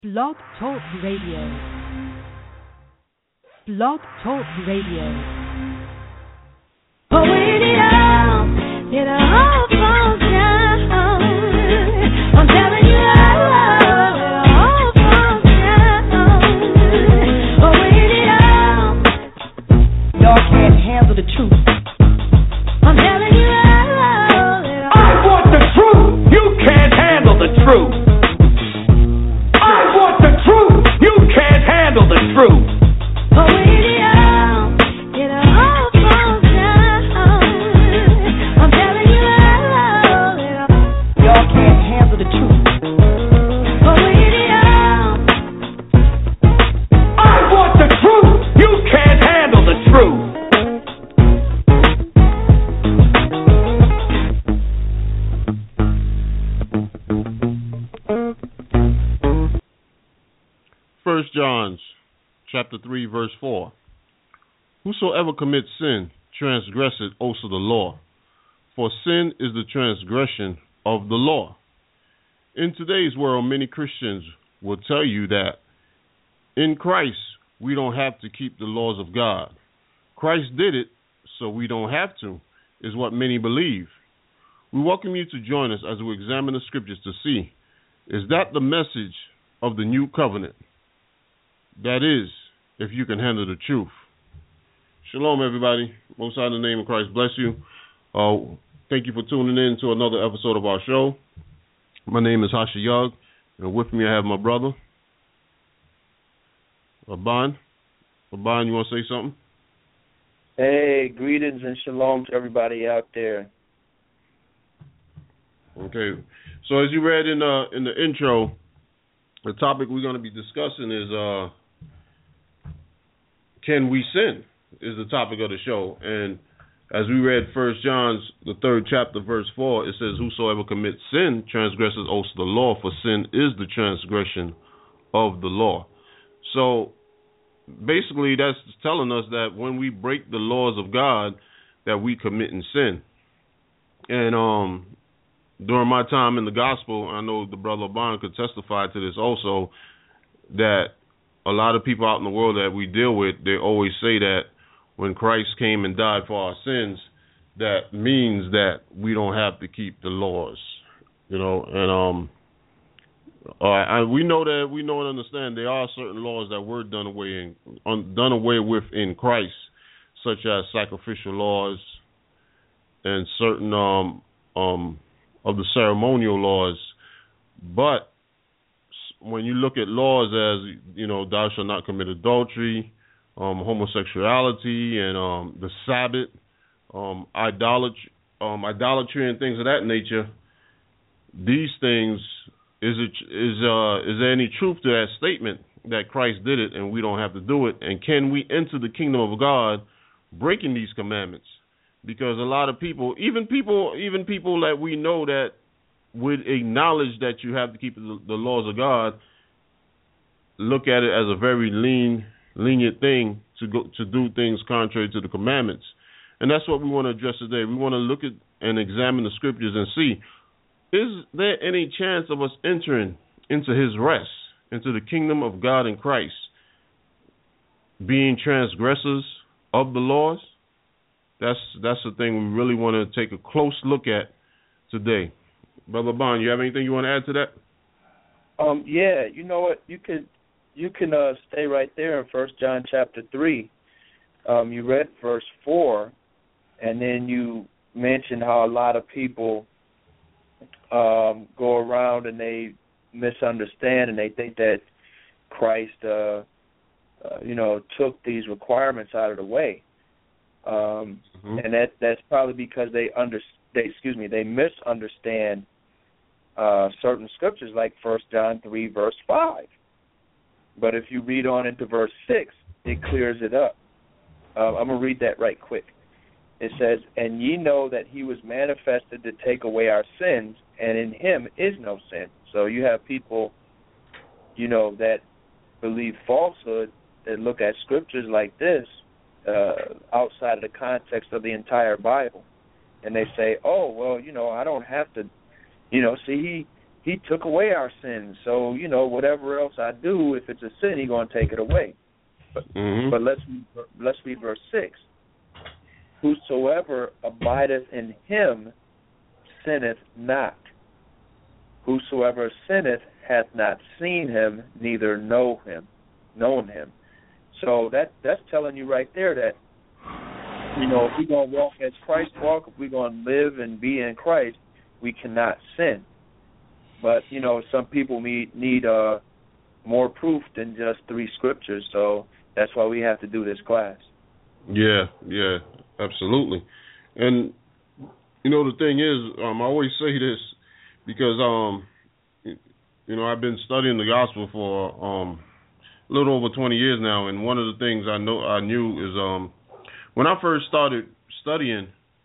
Blog Talk Radio. Blog Talk Radio. But when it all falls down, I'm telling you, it all falls down. But when y'all can't handle the truth. I'm telling you, I want the truth. You can't handle the truth. I want the truth. You can't handle the truth. but when it all falls down, I'm telling you, Y'all can't handle the truth. but when I want the truth. You can't handle the truth. First John chapter 3 verse 4. Whosoever commits sin transgresseth also the law, for sin is the transgression of the law. In today's world, many Christians will tell you that in Christ we don't have to keep the laws of God. Christ did it, so we don't have to, is what many believe. We welcome you to join us as we examine the scriptures to see, is that the message of the new covenant? That is, if you can handle the truth. Shalom, everybody. Most High in the name of Christ bless you. Thank you for tuning in to another episode of our show. My name is Hasha Yug, and with me I have my brother, Aban. Aban, you want to say something? Hey, greetings and shalom to everybody out there. Okay. So as you read in the intro, the topic we're going to be discussing is can we sin? Is the topic of the show. And as we read First John's the 3rd chapter verse 4, it says, whosoever commits sin transgresses also the law, for sin is the transgression of the law. So basically that's telling us that when we break the laws of God, that we commit in sin. And during my time in the gospel, I know the brother Bond could testify to this also, that a lot of people out in the world that we deal with, they always say that when Christ came and died for our sins, that means that we don't have to keep the laws, you know. And we know and understand there are certain laws that were done away with in Christ, such as sacrificial laws and certain of the ceremonial laws. But when you look at laws as, you know, thou shalt not commit adultery, homosexuality, and the Sabbath, idolatry and things of that nature, these things, is there any truth to that statement that Christ did it and we don't have to do it? And can we enter the kingdom of God breaking these commandments? Because a lot of people, even people that we know that would acknowledge that you have to keep the laws of God, look at it as a very lenient thing to do things contrary to the commandments. And that's what we want to address today. We want to look at and examine the scriptures and see, is there any chance of us entering into his rest, into the kingdom of God in Christ, being transgressors of the laws? That's the thing we really want to take a close look at today. Brother Bond, you have anything you want to add to that? Yeah, you know what? You can stay right there in First John chapter 3. You read verse 4, and then you mentioned how a lot of people go around and they misunderstand and they think that Christ, took these requirements out of the way. And that's probably because they misunderstand certain scriptures like 1 John 3 verse 5. But if you read on into verse 6, it clears it up. I'm going to read that right quick. It says, and ye know that he was manifested to take away our sins, and in him is no sin. So you have people, that believe falsehood, that look at scriptures like this outside of the context of the entire Bible. And they say, oh, well, I don't have to, see, He took away our sins. So, whatever else I do, if it's a sin, He's going to take it away. But let's read verse 6. Whosoever abideth in Him sinneth not. Whosoever sinneth hath not seen Him, neither known Him. So that's telling you right there that, if we're going to walk as Christ walked, if we're going to live and be in Christ, we cannot sin. But, some people need more proof than just 3 scriptures, so that's why we have to do this class. Yeah, absolutely. And, the thing is, I always say this because, I've been studying the gospel for a little over 20 years now, and one of the things I knew is when I first started studying,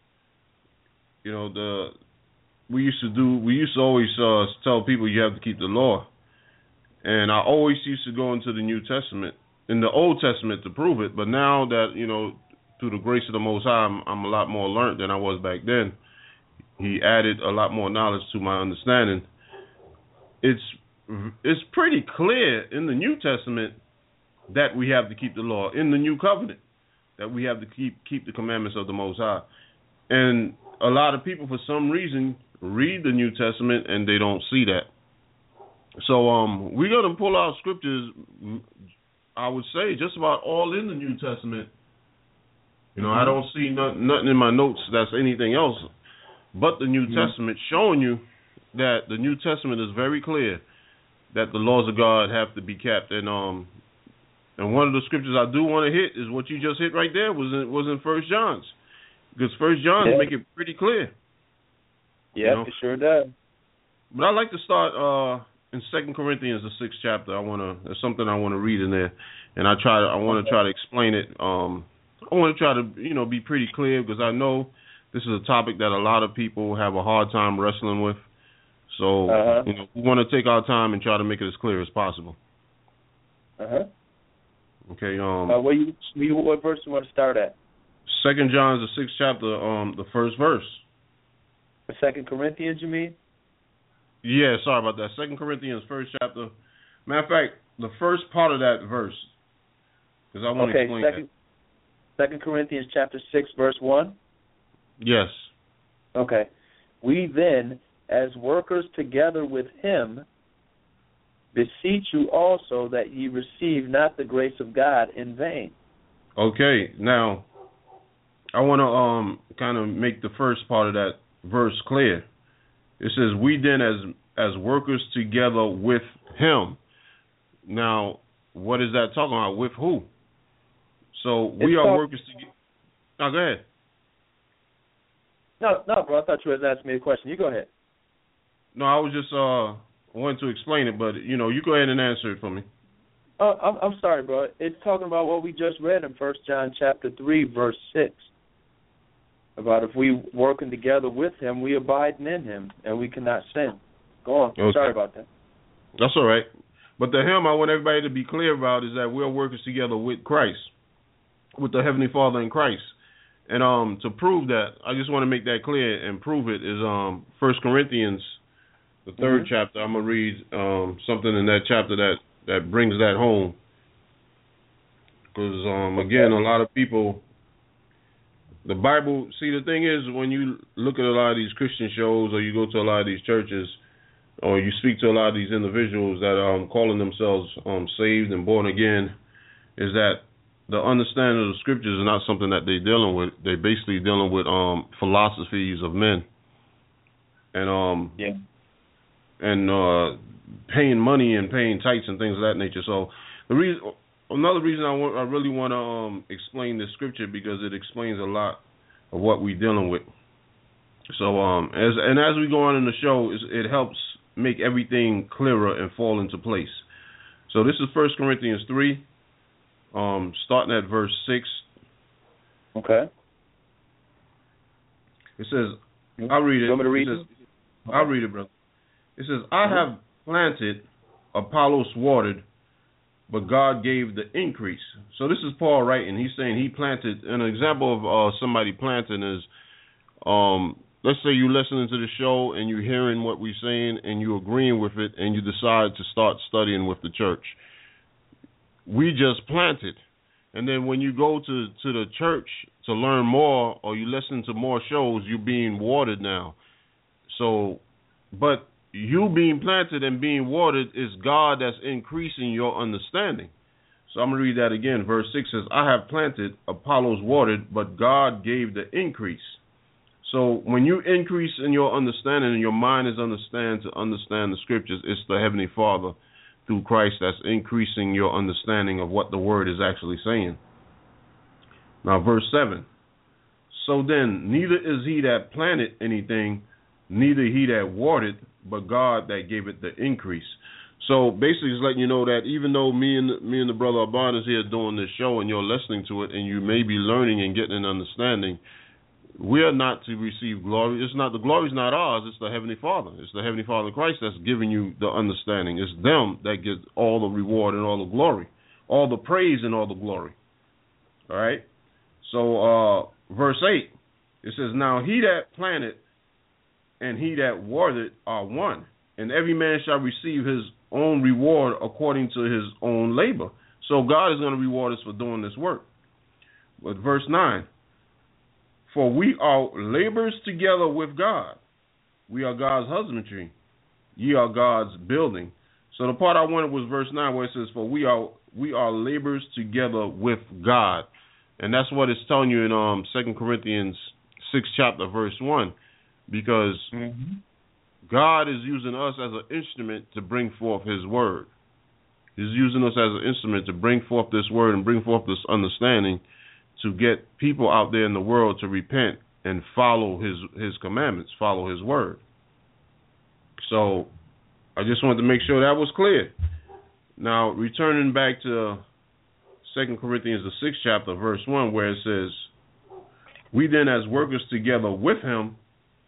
we used to always tell people you have to keep the law, and I always used to go into the New Testament, in the Old Testament to prove it. But now that through the grace of the Most High, I'm a lot more learned than I was back then. He added a lot more knowledge to my understanding. It's pretty clear in the New Testament that we have to keep the law, in the New Covenant that we have to keep the commandments of the Most High. And a lot of people, for some reason, read the New Testament and they don't see that. So we're going to pull out scriptures, I would say, just about all in the New Testament. I don't see nothing in my notes that's anything else but the New Testament, showing you that the New Testament is very clear that the laws of God have to be kept. And one of the scriptures I do want to hit is what you just hit right there, was in 1 John. Because 1 John make it pretty clear. Yeah, it sure does. But I'd like to start in 2 Corinthians, the 6th chapter. There's something I want to read in there, and I want to try to explain it. I want to try to be pretty clear, because I know this is a topic that a lot of people have a hard time wrestling with. So we want to take our time and try to make it as clear as possible. Okay. What verse do you want to start at? 2 John, the 6th chapter, the first verse. 2 Corinthians, you mean? Yeah, sorry about that. 2 Corinthians, 1st chapter. Matter of fact, the first part of that verse, because I want to explain that. 2 Corinthians chapter 6, verse 1? Yes. Okay. We then, as workers together with Him, beseech you also that ye receive not the grace of God in vain. Okay. Now, I want to kind of make the first part of that verse clear. It says, we then as workers together with Him. Now, what is that talking about? With who? So we are workers together. Now, go ahead. No, bro. I thought you were asking me a question. You go ahead. No, I was just wanting to explain it, but you go ahead and answer it for me. I'm sorry, bro. It's talking about what we just read in 1 John chapter 3, verse 6. About if we working together with Him, we abiding in Him, and we cannot sin. Go on. Okay. Sorry about that. That's all right. But the Him I want everybody to be clear about is that we're workers together with Christ, with the Heavenly Father in Christ. And to prove that, I just want to make that clear and prove it is 1 Corinthians, the 3rd chapter. I'm going to read something in that chapter that brings that home. Because, again, a lot of people, the Bible, see, the thing is, when you look at a lot of these Christian shows, or you go to a lot of these churches, or you speak to a lot of these individuals that are calling themselves saved and born again, is that the understanding of the scriptures is not something that they're dealing with. They're basically dealing with philosophies of men, and paying money and paying tithes and things of that nature. So another reason I really want to explain this scripture, because it explains a lot of what we're dealing with. So as we go on in the show, it helps make everything clearer and fall into place. So this is 1 Corinthians 3. Starting at verse 6. Okay. It says, I'll read it. You want me to read it? I'll read it, brother. It says, I have planted, Apollos watered, but God gave the increase. So this is Paul writing. He's saying he planted. An example of somebody planting is let's say you're listening to the show and you're hearing what we're saying and you're agreeing with it and you decide to start studying with the church. We just planted. And then when you go to the church to learn more or you listen to more shows, you're being watered now. So, but you being planted and being watered is God that's increasing your understanding. So I'm going to read that again. Verse 6 says, I have planted, Apollos watered, but God gave the increase. So when you increase in your understanding and your mind is to understand the scriptures, it's the Heavenly Father through Christ that's increasing your understanding of what the word is actually saying. Now verse 7. So then, neither is he that planted anything, neither he that watered, but God that gave it the increase. So basically it's letting you know that even though me and the brother Abban is here doing this show and you're listening to it and you may be learning and getting an understanding, we are not to receive glory. The glory is not ours. It's the Heavenly Father. It's the Heavenly Father Christ that's giving you the understanding. It's them that get all the reward and all the glory, all the praise and all the glory. All right. So verse 8, it says, now he that planted and he that watered are one, and every man shall receive his own reward according to his own labor. So God is going to reward us for doing this work. But verse 9, for we are laborers together with God. We are God's husbandry. Ye are God's building. So the part I wanted was verse 9 where it says, for we are laborers together with God. And that's what it's telling you in 2 Corinthians 6 chapter verse 1. Because God is using us as an instrument to bring forth his word. He's using us as an instrument to bring forth this word and bring forth this understanding to get people out there in the world to repent and follow his commandments, follow his word. So I just wanted to make sure that was clear. Now, returning back to 2 Corinthians, the 6th chapter, verse 1, where it says, we then as workers together with him,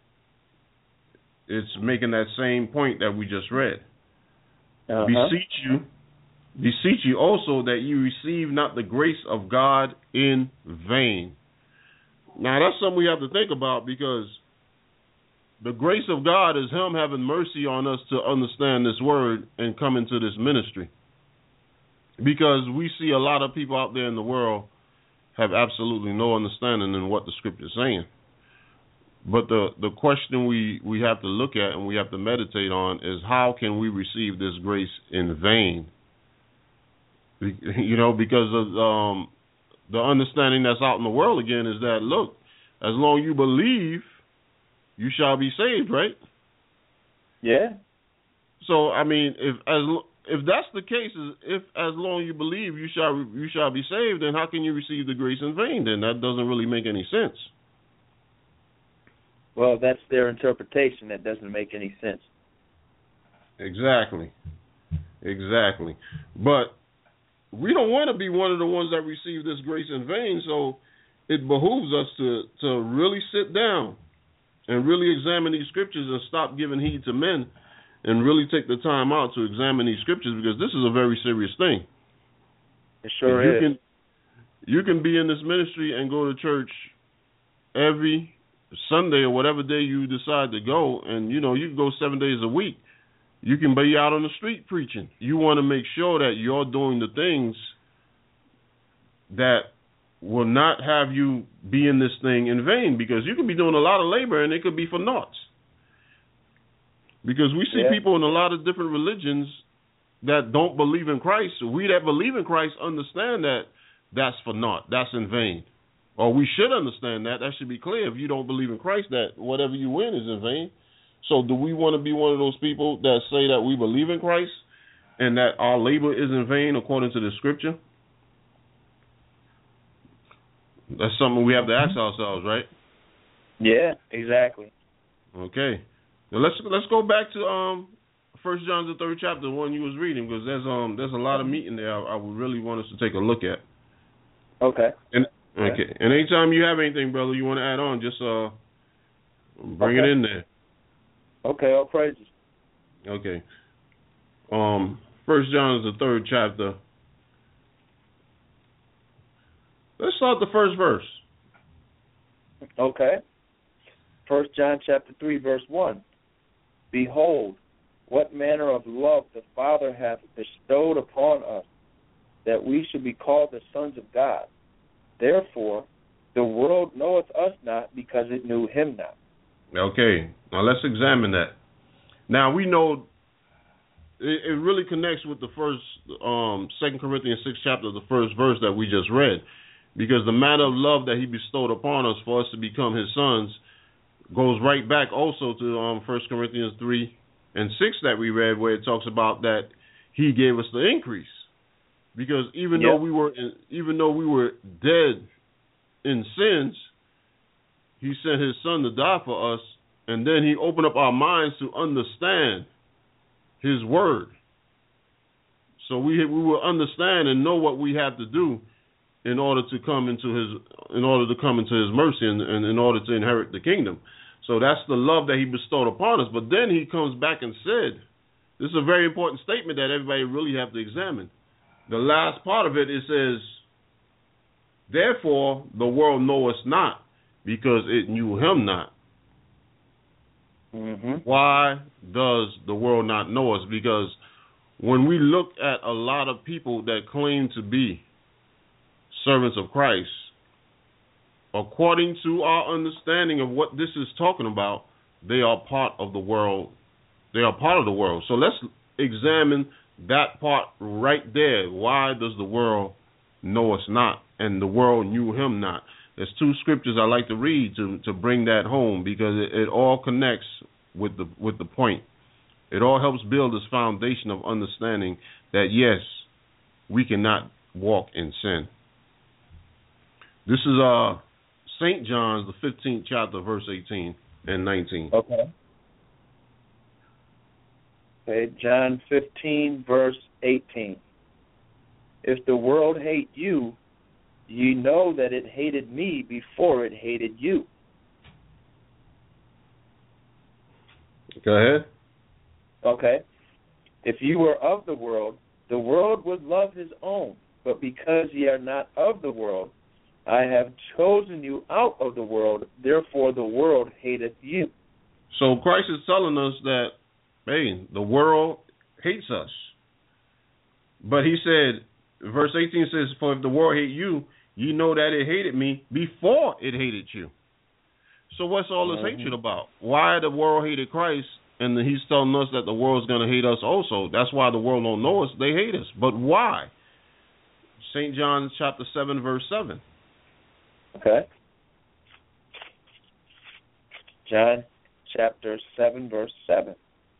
it's making that same point that we just read. Beseech you also that you receive not the grace of God in vain. Now, that's something we have to think about, because the grace of God is him having mercy on us to understand this word and come into this ministry. Because we see a lot of people out there in the world have absolutely no understanding in what the scripture is saying. But the question we have to look at and we have to meditate on is, how can we receive this grace in vain? You know, because of the understanding that's out in the world again is that, look, as long as you believe, you shall be saved, right? Yeah. So I mean, if that's the case, if as long as you believe you shall be saved, then how can you receive the grace in vain? Then that doesn't really make any sense. Well, that's their interpretation. That doesn't make any sense. Exactly. But we don't want to be one of the ones that receive this grace in vain, so it behooves us to really sit down and really examine these scriptures and stop giving heed to men and really take the time out to examine these scriptures, because this is a very serious thing. It sure is. You can be in this ministry and go to church every Sunday or whatever day you decide to go, and you can go 7 days a week. You can be out on the street preaching. You want to make sure that you're doing the things that will not have you be in this thing in vain, because you could be doing a lot of labor and it could be for naught. Because we see people in a lot of different religions that don't believe in Christ. We that believe in Christ understand that that's for naught. That's in vain. Or we should understand that. That should be clear. If you don't believe in Christ, that whatever you win is in vain. So do we want to be one of those people that say that we believe in Christ and that our labor is in vain according to the scripture? That's something we have to ask ourselves, right? Yeah, exactly. Okay. Now let's go back to 1 John the 3rd chapter, the one you was reading, because there's a lot of meat in there I would really want us to take a look at. Okay. And anytime you have anything, brother, you want to add on, just bring it in there. Okay, all praises. Okay. 1 John is the 3rd chapter. Let's start the first verse. Okay. 1 John chapter 3, verse 1. Behold, what manner of love the Father hath bestowed upon us, that we should be called the sons of God. Therefore, the world knoweth us not, because it knew him not. Okay, now let's examine that. Now we know it really connects with the first 2 Corinthians 6 chapter, the first verse that we just read, because the manner of love that he bestowed upon us for us to become his sons goes right back also to 1 Corinthians 3 and 6 that we read, where it talks about that he gave us the increase. Because even though we were dead in sins, he sent his son to die for us, and then he opened up our minds to understand his word. So we will understand and know what we have to do in order to come into his mercy and in order to inherit the kingdom. So that's the love that he bestowed upon us. But then he comes back and said, this is a very important statement that everybody really have to examine. The last part of it says, therefore the world knoweth not, because it knew him not. Mm-hmm. Why does the world not know us? Because when we look at a lot of people that claim to be servants of Christ, according to our understanding of what this is talking about, they are part of the world. They are part of the world. So let's examine that part right there. Why does the world know us not, and the world knew him not? There's two scriptures I like to read to bring that home, because it all connects with the point. It all helps build this foundation of understanding that, yes, we cannot walk in sin. This is St. John's, the 15th chapter, verse 18 and 19. Okay, John 15, verse 18. If the world hate you, ye know that it hated me before it hated you. Go ahead. Okay. If you were of the world would love his own. But because ye are not of the world, I have chosen you out of the world, therefore the world hateth you. So Christ is telling us that, hey, the world hates us. But he said, verse 18 says, for if the world hate you, you know that it hated me before it hated you. So what's all this hatred about? Why the world hated Christ, and he's telling us that the world's going to hate us also. That's why the world don't know us. They hate us. But why? St. John chapter 7, verse 7. Okay. John chapter 7, verse 7.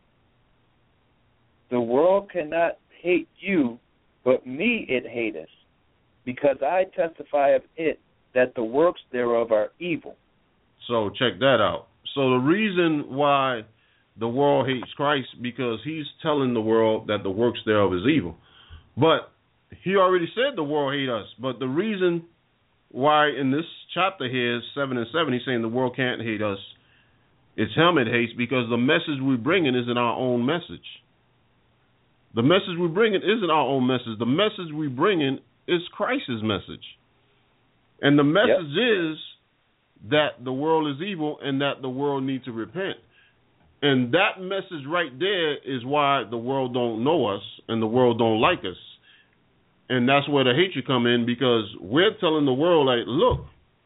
The world cannot hate you, but me it hateth, because I testify of it that the works thereof are evil. So check that out. So the reason why the world hates Christ, because he's telling the world that the works thereof is evil. But he already said the world hate us. But the reason why in this chapter here, 7 and 7, he's saying the world can't hate us, it's him it hates, because the message we're bringing isn't our own message. The message we're bringing isn't our own message. The message we're bringing is Christ's message. And the message is that the world is evil and that the world needs to repent. And that message right there is why the world don't know us and the world don't like us. And that's where the hatred come in, because we're telling the world, like, look,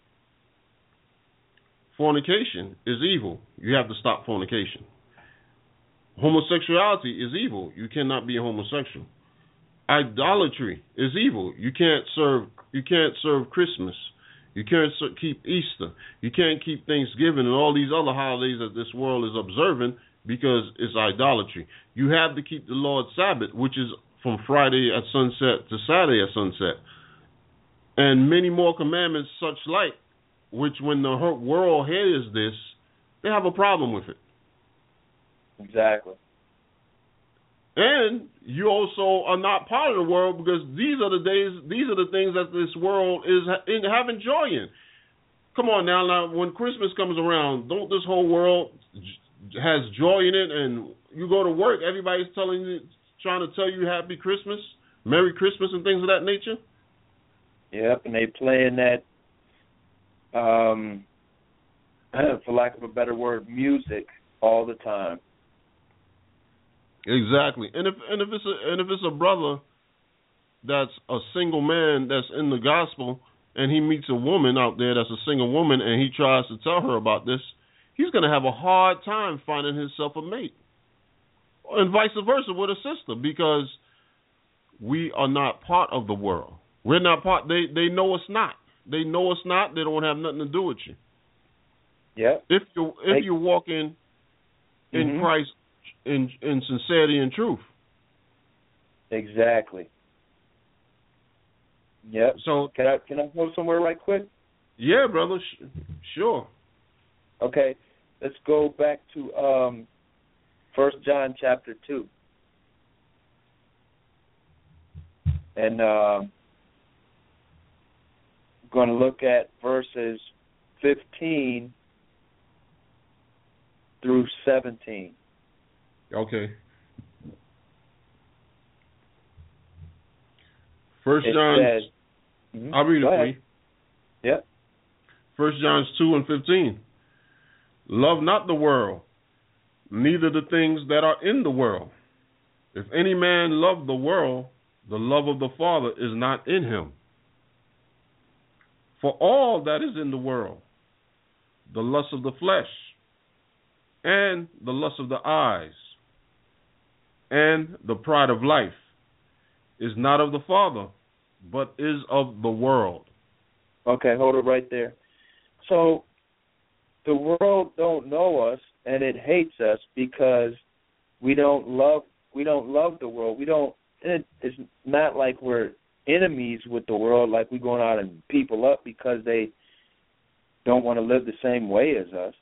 fornication is evil. You have to stop fornication. Homosexuality is evil. You cannot be a homosexual. Idolatry is evil. You can't serve Christmas. You can't keep Easter. You can't keep Thanksgiving and all these other holidays that this world is observing, because it's idolatry. You have to keep the Lord's Sabbath, which is from Friday at sunset to Saturday at sunset. And many more commandments such like, which when the world hears this, they have a problem with it. Exactly. And you also are not part of the world, because these are the things that this world is having joy in. Come on now, when Christmas comes around, don't this whole world has joy in it? And you go to work, everybody's trying to tell you Happy Christmas, Merry Christmas, and things of that nature. Yep, and they playing that for lack of a better word, music all the time. Exactly. And if it's a brother that's a single man that's in the gospel, and he meets a woman out there that's a single woman, and he tries to tell her about this, he's going to have a hard time finding himself a mate. And vice versa with a sister, because we are not part of the world. We're not part. They know us not. They know us not. They don't have nothing to do with you. Yeah. If you're walking in Christ in sincerity and truth. Exactly. Yep. So can I go somewhere right quick? Yeah, brother. Sure. Okay. Let's go back to 1 John chapter 2. And I'm going to look at verses 15 through 17. Okay. 1 John. I'll read it for you. Yeah. 1 John 2 and 15. Love not the world, neither the things that are in the world. If any man love the world, the love of the Father is not in him. For all that is in the world, the lust of the flesh, and the lust of the eyes, and the pride of life, is not of the Father, but is of the world. Okay, hold it right there. So the world don't know us, and it hates us because we don't love the world. It's not like we're enemies with the world, like we're going out and people up because they don't want to live the same way as us.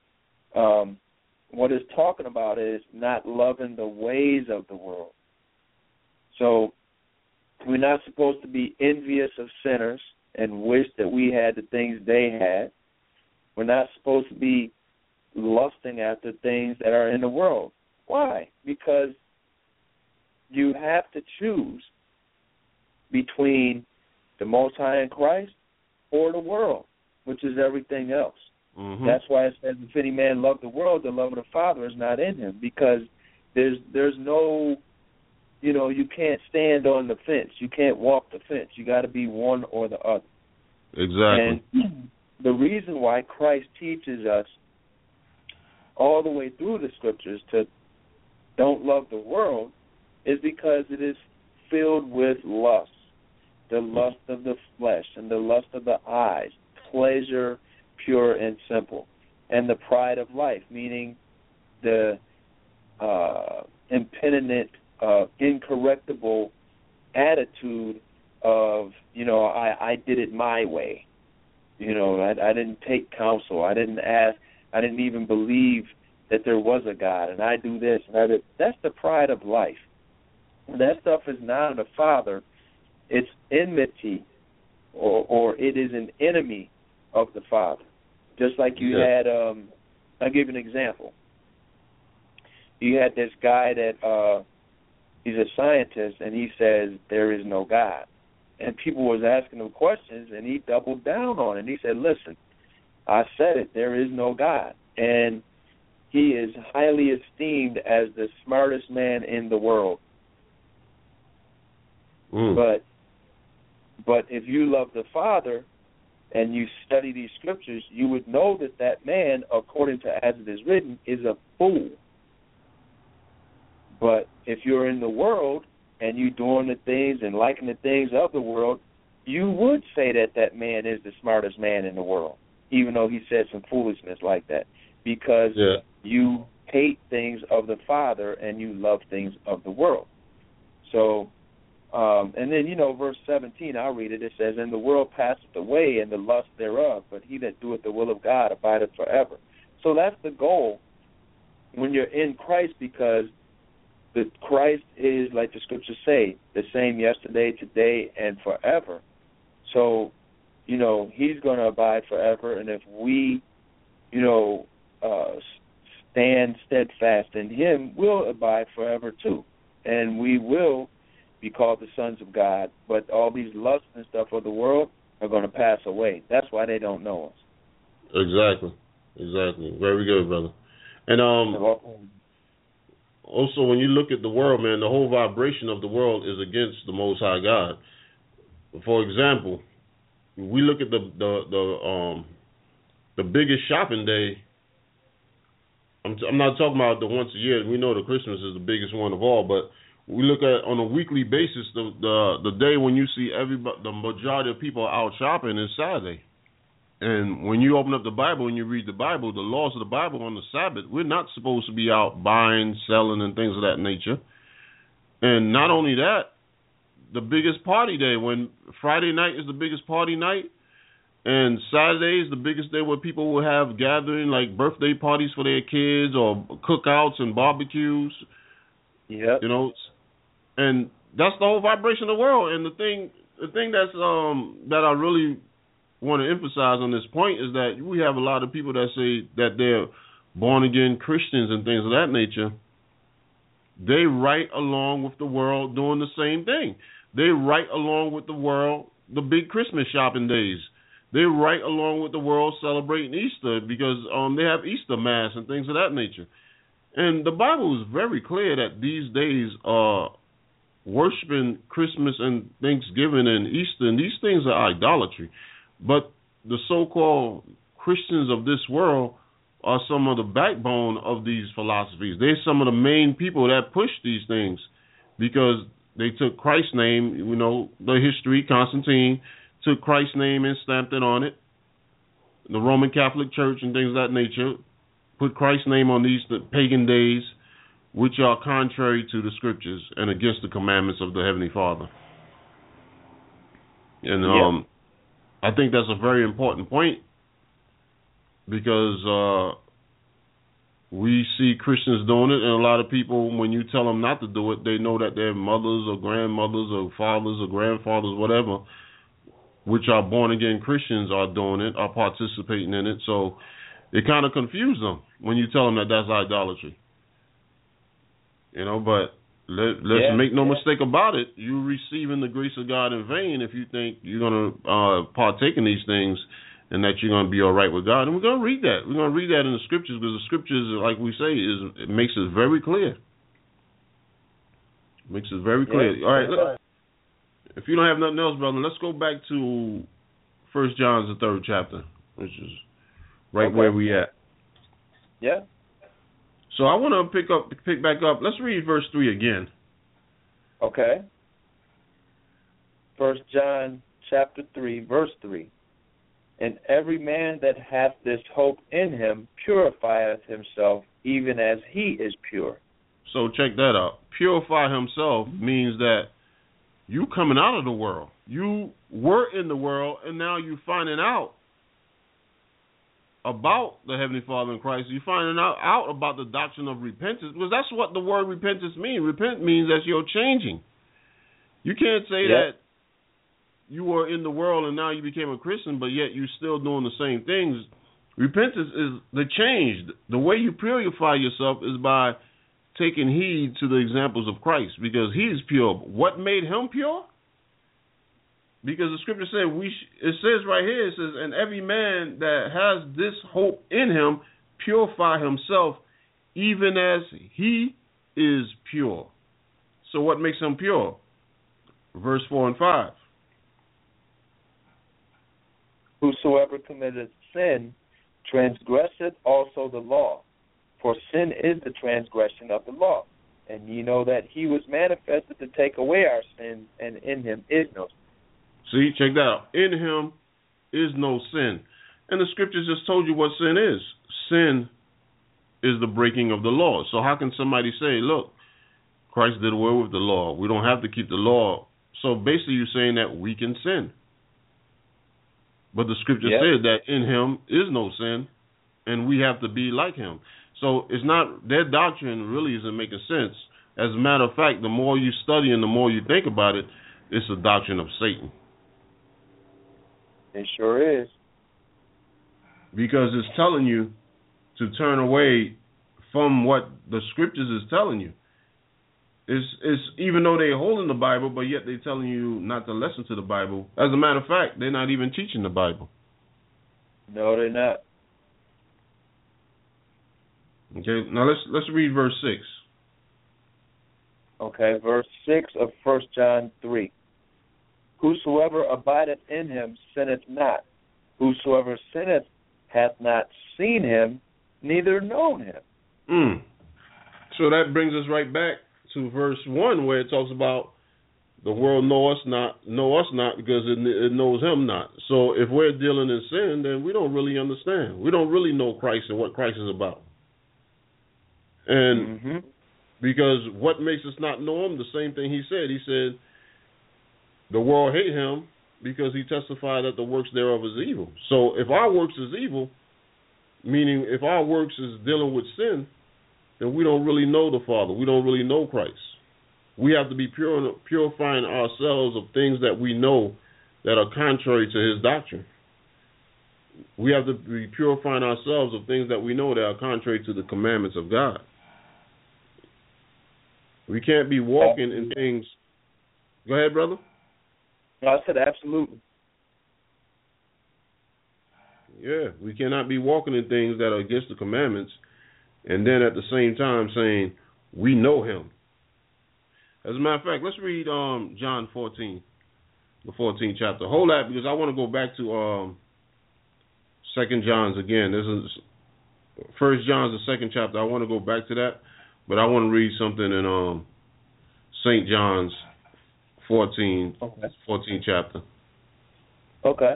What it's talking about is not loving the ways of the world. So we're not supposed to be envious of sinners and wish that we had the things they had. We're not supposed to be lusting after things that are in the world. Why? Because you have to choose between the Most High in Christ or the world, which is everything else. Mm-hmm. That's why it says, if any man love the world, the love of the Father is not in him, because there's no, you can't stand on the fence. You can't walk the fence. You got to be one or the other. Exactly. And the reason why Christ teaches us all the way through the Scriptures to don't love the world is because it is filled with lust, the lust of the flesh and the lust of the eyes, pleasure, pure and simple, and the pride of life, meaning the impenitent, incorrectible attitude of, I did it my way. I didn't take counsel. I didn't ask. I didn't even believe that there was a God, and I do this. And I do. That's the pride of life. And that stuff is not of the Father. It's enmity, or it is an enemy of the Father. Just like you had, I'll give you an example. You had this guy that he's a scientist, and he says there is no God. And people was asking him questions, and he doubled down on it. He said, listen, I said it, there is no God. And he is highly esteemed as the smartest man in the world. But if you love the Father and you study these scriptures, you would know that man, according to as it is written, is a fool. But if you're in the world and you're doing the things and liking the things of the world, you would say that man is the smartest man in the world, even though he said some foolishness like that, because you hate things of the Father and you love things of the world. So, and then, verse 17, I'll read it. It says, and the world passeth away and the lust thereof, but he that doeth the will of God abideth forever. So that's the goal when you're in Christ, because Christ is, like the scriptures say, the same yesterday, today, and forever. So, he's going to abide forever, and if we, stand steadfast in him, we'll abide forever too. And we will be called the sons of God, but all these lusts and stuff of the world are going to pass away. That's why they don't know us. Exactly. Exactly. Very good, brother. And also, when you look at the world, man, the whole vibration of the world is against the Most High God. For example, we look at the biggest shopping day. I'm not talking about the once a year. We know the Christmas is the biggest one of all, but we look at on a weekly basis the day when you see the majority of people out shopping is Saturday. And when you open up the Bible and you read the Bible, the laws of the Bible on the Sabbath, we're not supposed to be out buying, selling, and things of that nature. And not only that, the biggest party day, when Friday night is the biggest party night, and Saturday is the biggest day where people will have gathering, like birthday parties for their kids or cookouts and barbecues. Yeah. You know, and that's the whole vibration of the world. And the thing that's that I really want to emphasize on this point is that we have a lot of people that say that they're born again Christians and things of that nature. They right along with the world doing the same thing. They right along with the world the big Christmas shopping days. They right along with the world celebrating Easter because they have Easter Mass and things of that nature. And the Bible is very clear that these days are worshiping Christmas and Thanksgiving and Easter, and these things are idolatry. But the so-called Christians of this world are some of the backbone of these philosophies. They're some of the main people that push these things because they took Christ's name, you know, the history, Constantine took Christ's name and stamped it on it. The Roman Catholic Church and things of that nature put Christ's name on these pagan days, which are contrary to the scriptures and against the commandments of the Heavenly Father. And I think that's a very important point because we see Christians doing it, and a lot of people, when you tell them not to do it, they know that their mothers or grandmothers or fathers or grandfathers, whatever, which are born-again Christians are doing it, are participating in it. So it kind of confuses them when you tell them that that's idolatry. You know, but let's make no mistake about it. You're receiving the grace of God in vain if you think you're going to partake in these things and that you're going to be all right with God. And we're going to read that. We're going to read that in the scriptures because the scriptures, like we say, it makes it very clear. It makes it very clear. All right, if you don't have nothing else, brother, let's go back to 1 John, the 3rd chapter, which is right where we at. Yeah. So I want to pick back up. Let's read verse 3 again. Okay. 1 John chapter 3, verse 3. And every man that hath this hope in him purifieth himself, even as he is pure. So check that out. Purify himself means that you coming out of the world. You were in the world, and now you finding out about the Heavenly Father in Christ. You're finding out about the doctrine of repentance, because that's what the word repentance means. Repent means that you're changing. You can't say that you were in the world and now you became a Christian, but yet you're still doing the same things. Repentance is the change. The way you purify yourself is by taking heed to the examples of Christ, because he is pure. What made him pure? Because the scripture said, it says right here, it says, and every man that has this hope in him purify himself, even as he is pure. So what makes him pure? Verse 4 and 5. Whosoever committeth sin transgresseth also the law, for sin is the transgression of the law. And ye know that he was manifested to take away our sins, and in him is no sin. See, check that out. In him is no sin. And the scriptures just told you what sin is. Sin is the breaking of the law. So how can somebody say, look, Christ did away with the law, we don't have to keep the law? So basically you're saying that we can sin. But the scripture said that in him is no sin, and we have to be like him. So it's not, their doctrine really isn't making sense. As a matter of fact, the more you study and the more you think about it, it's a doctrine of Satan. It sure is. Because it's telling you to turn away from what the scriptures is telling you. It's even though they're holding the Bible, but yet they're telling you not to listen to the Bible. As a matter of fact, they're not even teaching the Bible. No, they're not. Okay, now let's read verse 6. Okay, verse 6 of 1 John 3. Whosoever abideth in him sinneth not. Whosoever sinneth hath not seen him, neither known him. So that brings us right back to verse 1 where it talks about the world know us not because it knows him not. So if we're dealing in sin, then we don't really understand. We don't really know Christ and what Christ is about. And because what makes us not know him, the same thing he said. He said, the world hate him because he testified that the works thereof is evil. So if our works is evil, meaning if our works is dealing with sin, then we don't really know the Father. We don't really know Christ. We have to be purifying ourselves of things that we know that are contrary to his doctrine. We have to be purifying ourselves of things that we know that are contrary to the commandments of God. We can't be walking in things. Go ahead, brother. No, I said absolutely. Yeah, we cannot be walking in things that are against the commandments and then at the same time saying we know him. As a matter of fact, let's read John 14, the 14th chapter. Hold that because I want to go back to 2 John's again. This is 1 John's the 2nd chapter. I want to go back to that, but I want to read something in St. John's 14th chapter. Okay.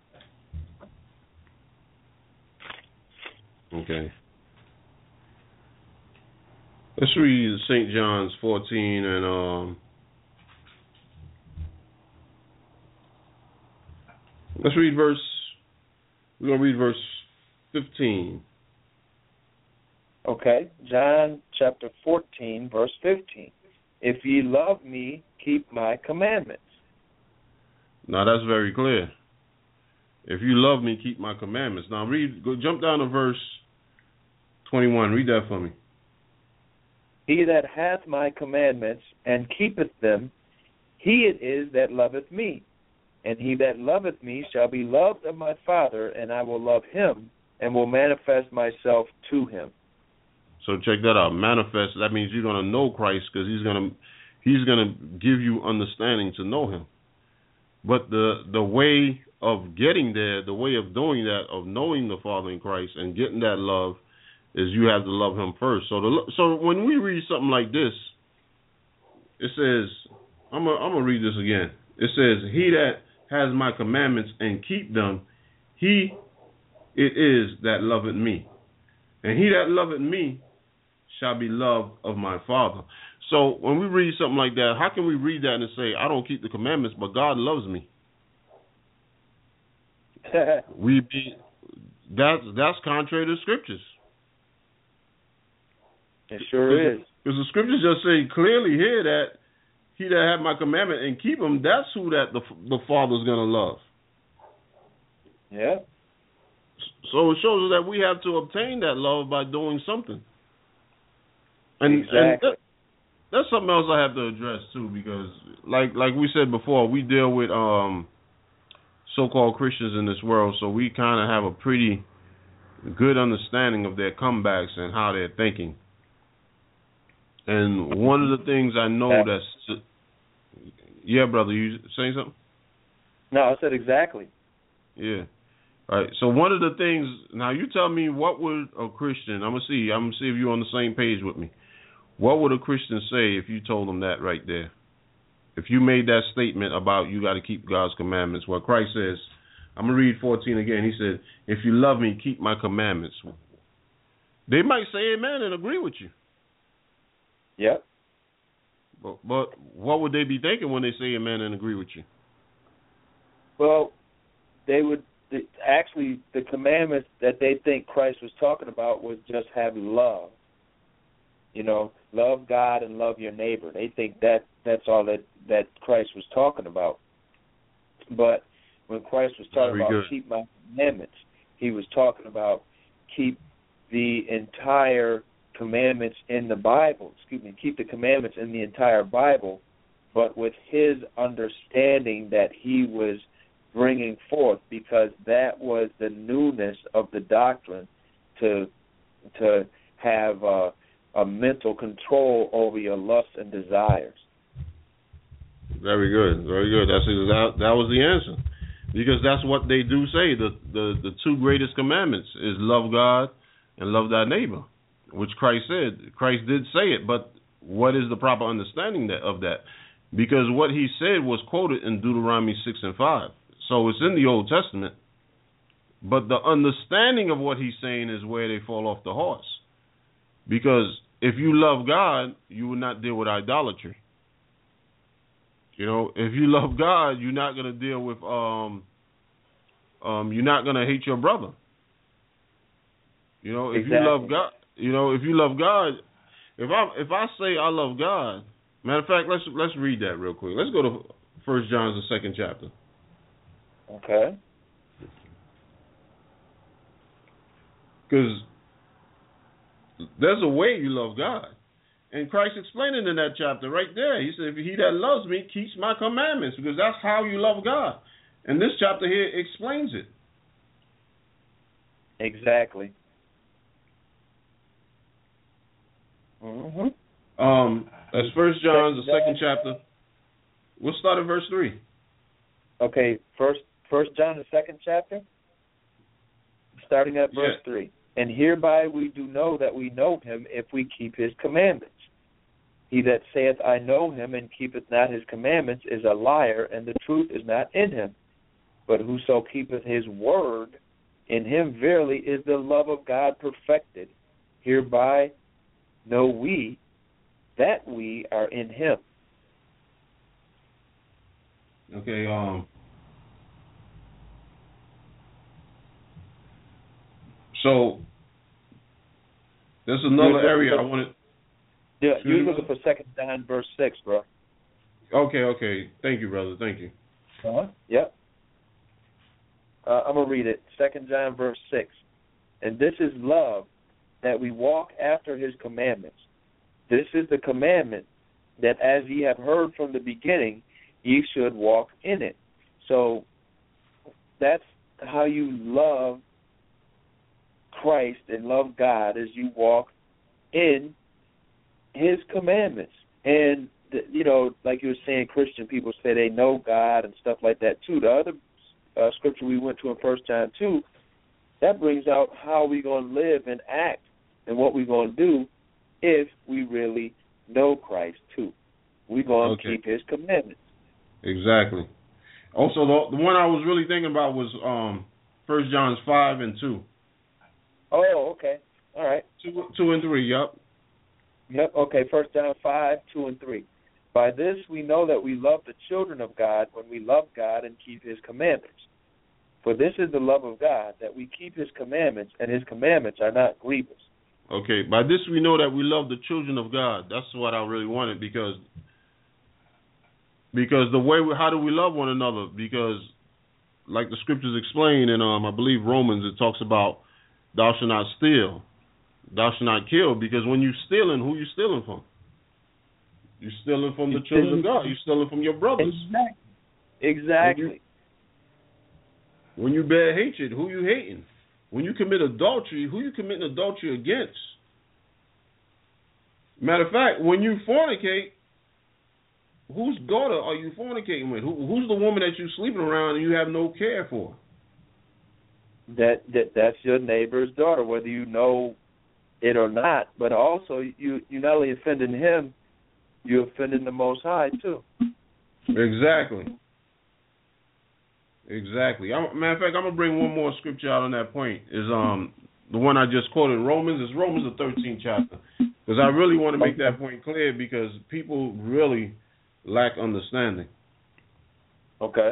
Okay. Let's read St. John's 14 and we're going to read verse 15. Okay. John chapter 14, verse 15. If ye love me, keep my commandments. Now that's very clear. If you love me, keep my commandments. Now jump down to verse 21. Read that for me. He that hath my commandments and keepeth them, he it is that loveth me. And he that loveth me shall be loved of my Father, and I will love him, and will manifest myself to him. So check that out. Manifest, that means you're going to know Christ because he's going to give you understanding to know him. But the way of getting there, the way of doing that, of knowing the Father in Christ and getting that love, is you have to love him first. So when we read something like this, it says, I'm gonna read this again. It says, he that has my commandments and keep them, he it is that loveth me. And he that loveth me shall be loved of my Father. So when we read something like that, how can we read that and say, I don't keep the commandments, but God loves me? That's contrary to the scriptures. It sure is. Because the scriptures just say clearly here that he that have my commandment and keep them, that's who that the Father's going to love. Yeah. So it shows us that we have to obtain that love by doing something. And, exactly. And that's something else I have to address too, because like we said before, we deal with so-called Christians in this world, so we kind of have a pretty good understanding of their comebacks and how they're thinking. And one of the things I know that's... Yeah, brother, you saying something? No, I said exactly. Yeah. All right, so one of the things... Now, you tell me, what would a Christian... I'm going to see if you're on the same page with me. What would a Christian say if you told them that right there? If you made that statement about you got to keep God's commandments, what Christ says... I'm going to read 14 again. He said, if you love me, keep my commandments. They might say amen and agree with you. Yep. But what would they be thinking when they say amen and agree with you? Well, they would actually, the commandments that they think Christ was talking about was just have love. You know, love God and love your neighbor. They think that's all that Christ was talking about. But when Christ was talking about keep my commandments, he was talking about keep the entire commandments in the Bible. Keep the commandments in the entire Bible, but with his understanding that he was bringing forth, because that was the newness of the doctrine, to have a mental control over your lusts and desires. Very good, very good. That was the answer, because that's what they do say. The two greatest commandments is love God and love thy neighbor, which Christ said. Christ did say it, but what is the proper understanding of that? Because what he said was quoted in Deuteronomy 6:5. So it's in the Old Testament, but the understanding of what he's saying is where they fall off the horse. Because if you love God, you will not deal with idolatry. You know, if you love God, you're not going to deal with you're not going to hate your brother. You know, if Exactly. you love God, if you love God, if I say I love God, matter of fact, let's read that real quick. Let's go to 1 John, the 2nd chapter. Okay. Because there's a way you love God. And Christ explained it in that chapter right there. He said, he that loves me keeps my commandments, because that's how you love God. And this chapter here explains it. Exactly. Mm-hmm. That's 1 John, the 2nd chapter. We'll start at verse 3. Okay, First John, the 2nd chapter, starting at verse 3. And hereby we do know that we know him, if we keep his commandments. He that saith, I know him, and keepeth not his commandments, is a liar, and the truth is not in him. But whoso keepeth his word, in him verily is the love of God perfected. Hereby know we that we are in him. Okay, so there's another area I wanted. Yeah, you're looking for 2 John verse 6, bro. Okay. Thank you, brother. Thank you. Yep. I'm going to read it. 2 John verse 6. And this is love, that we walk after his commandments. This is the commandment, that as ye have heard from the beginning, ye should walk in it. So that's how you love Christ and love God, as you walk in his commandments. And, like you were saying, Christian people say they know God and stuff like that too. The other scripture we went to in 1 John 2, that brings out how we're going to live and act and what we're going to do if we really know Christ too. We're going to keep his commandments. Exactly. Also, the one I was really thinking about was 1 John 5 and 2. Oh, okay. All right. 2 and 3, yep. Yep, okay. 1 John 5, 2 and 3. By this we know that we love the children of God, when we love God and keep his commandments. For this is the love of God, that we keep his commandments, and his commandments are not grievous. Okay, by this we know that we love the children of God. That's what I really wanted, because the way how do we love one another? Because like the scriptures explain in I believe Romans, it talks about thou shalt not steal, thou shalt not kill. Because when you're stealing, who you stealing from? You're stealing from the children of God. You're stealing from your brothers. Exactly. When you bear hatred, who you hating? When you commit adultery, who you committing adultery against? Matter of fact, when you fornicate, whose daughter are you fornicating with? Who's the woman that you're sleeping around and you have no care for? That's your neighbor's daughter, whether you know it or not. But also, you're not only offending him, you're offending the Most High too. Exactly. Matter of fact, I'm gonna bring one more scripture out on that point. Is the one I just quoted, Romans. It's Romans the 13th chapter, because I really want to make that point clear, because people really lack understanding. Okay.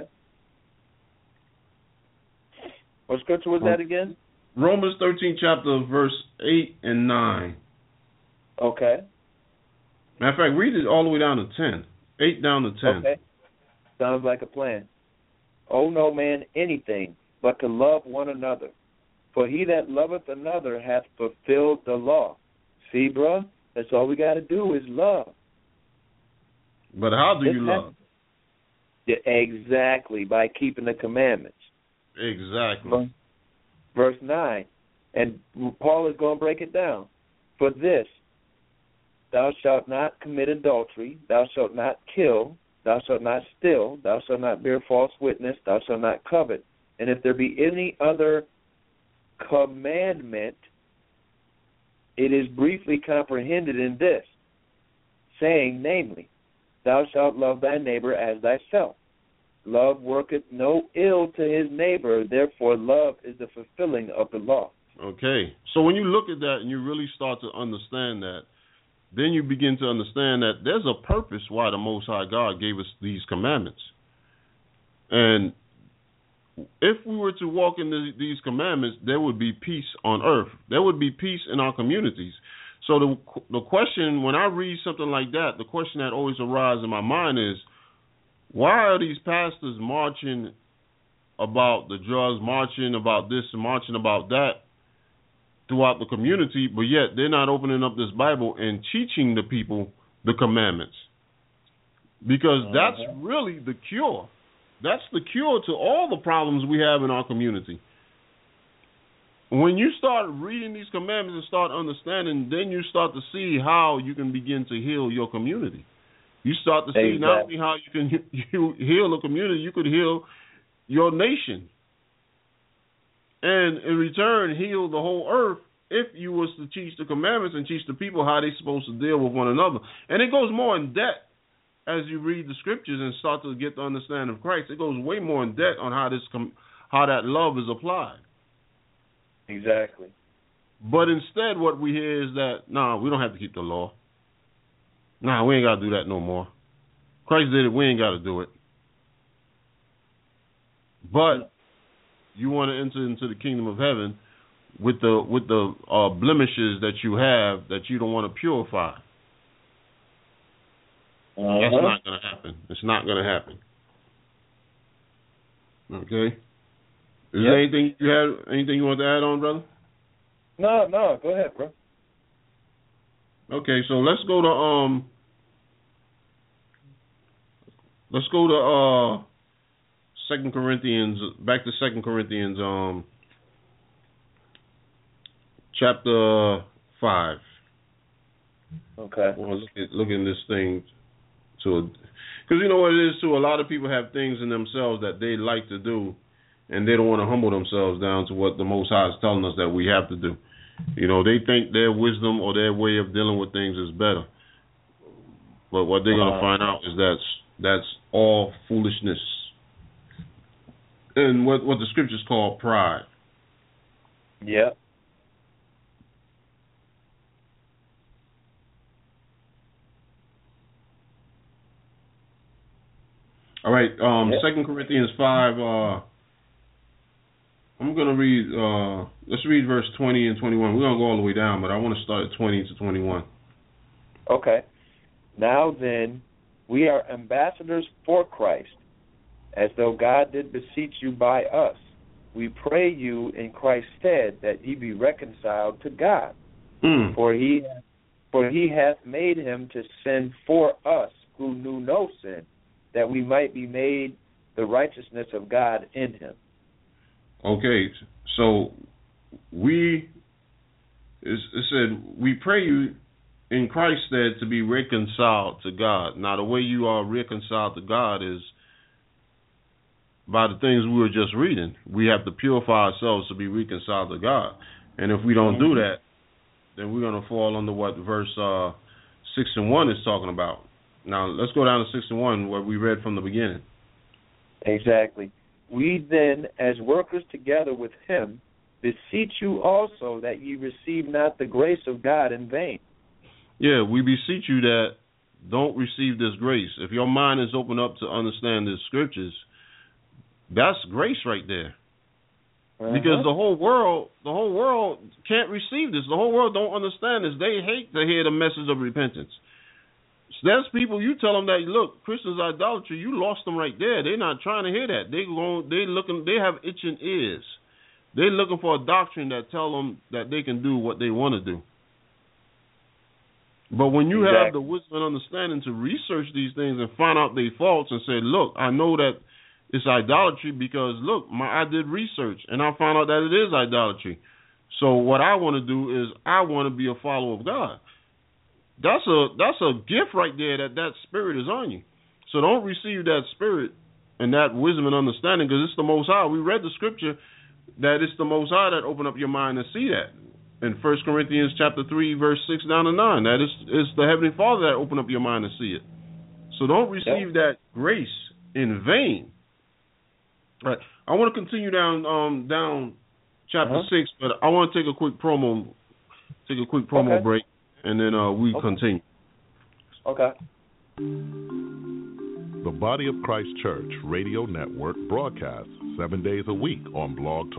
What scripture was that again? Romans 13th chapter, verse 8 and 9. Okay. Matter of fact, read it all the way down to 10. 8 down to 10. Okay. Sounds like a plan. Owe no man anything but to love one another. For he that loveth another hath fulfilled the law. See, bro? That's all we got to do is love. But how do you love? Yeah, exactly, by keeping the commandments. Exactly. Verse 9. And Paul is going to break it down. for this, thou shalt not commit adultery, thou shalt not kill, thou shalt not steal, thou shalt not bear false witness, thou shalt not covet. And if there be any other commandment, it is briefly comprehended in this, saying, namely, thou shalt love thy neighbor as thyself. Love worketh no ill to his neighbor, therefore love is the fulfilling of the law. Okay, so when you look at that and you really start to understand that, then you begin to understand that there's a purpose why the Most High God gave us these commandments. And if we were to walk in these commandments, there would be peace on earth. There would be peace in our communities. So the question, when I read something like that, the question that always arises in my mind is, why are these pastors marching about the drugs, marching about this and marching about that throughout the community, but yet they're not opening up this Bible and teaching the people the commandments? Because that's really the cure. That's the cure to all the problems we have in our community. When you start reading these commandments and start understanding, then you start to see how you can begin to heal your community. You start to see not only how you can heal a community, you could heal your nation. And in return, heal the whole earth if you was to teach the commandments and teach the people how they're supposed to deal with one another. And it goes more in depth as you read the scriptures and start to get the understanding of Christ. It goes way more in depth on how that love is applied. Exactly. But instead what we hear is that, we don't have to keep the law. We ain't got to do that no more. Christ did it, we ain't got to do it. But you want to enter into the kingdom of heaven with the blemishes that you have that you don't want to purify. That's not going to happen. It's not going to happen. Okay? Is there anything you want to add on, brother? No, go ahead, bro. Okay, so let's go to 2 Corinthians, back to 2 Corinthians chapter 5. Okay. Well, look at this thing because you know what it is too. A lot of people have things in themselves that they like to do, and they don't want to humble themselves down to what the Most High is telling us that we have to do. You know, they think their wisdom or their way of dealing with things is better. But what they're going to find out is that's all foolishness. And what the scriptures call pride. Yeah. All right, 2 Corinthians 5, I'm going to read, let's read verse 20 and 21. We're going to go all the way down, but I want to start at 20 to 21. Okay. Now then, we are ambassadors for Christ, as though God did beseech you by us. We pray you in Christ's stead that ye be reconciled to God. For he hath made him to sin for us who knew no sin, that we might be made the righteousness of God in him. Okay, so it said, we pray you in Christ's stead to be reconciled to God. Now, the way you are reconciled to God is by the things we were just reading. We have to purify ourselves to be reconciled to God. And if we don't do that, then we're going to fall under what verse 6 and 1 is talking about. Now, let's go down to 6 and 1, where we read from the beginning. Exactly. We then, as workers together with him, beseech you also that ye receive not the grace of God in vain. Yeah, we beseech you that don't receive this grace. If your mind is open up to understand the scriptures, that's grace right there. Because the whole world can't receive this. The whole world don't understand this. They hate to hear the message of repentance. So there's people, you tell them that, look, Christians idolatry, you lost them right there. They're not trying to hear that. They have itching ears. They're looking for a doctrine that tell them that they can do what they want to do. But when you have the wisdom and understanding to research these things and find out their faults and say, look, I know that it's idolatry because, look, I did research and I found out that it is idolatry. So what I want to do is I want to be a follower of God. That's a gift right there that spirit is on you. So don't receive that spirit and that wisdom and understanding because it's the Most High. We read the scripture that it's the Most High that opened up your mind to see that. In 1 Corinthians chapter 3, verse 6 down to 9, that is the Heavenly Father that opened up your mind to see it. So don't receive that grace in vain. All right. I want to continue down chapter 6, but I want to take a quick promo break, and then we continue. Okay. The Body of Christ Church Radio Network broadcasts 7 days a week on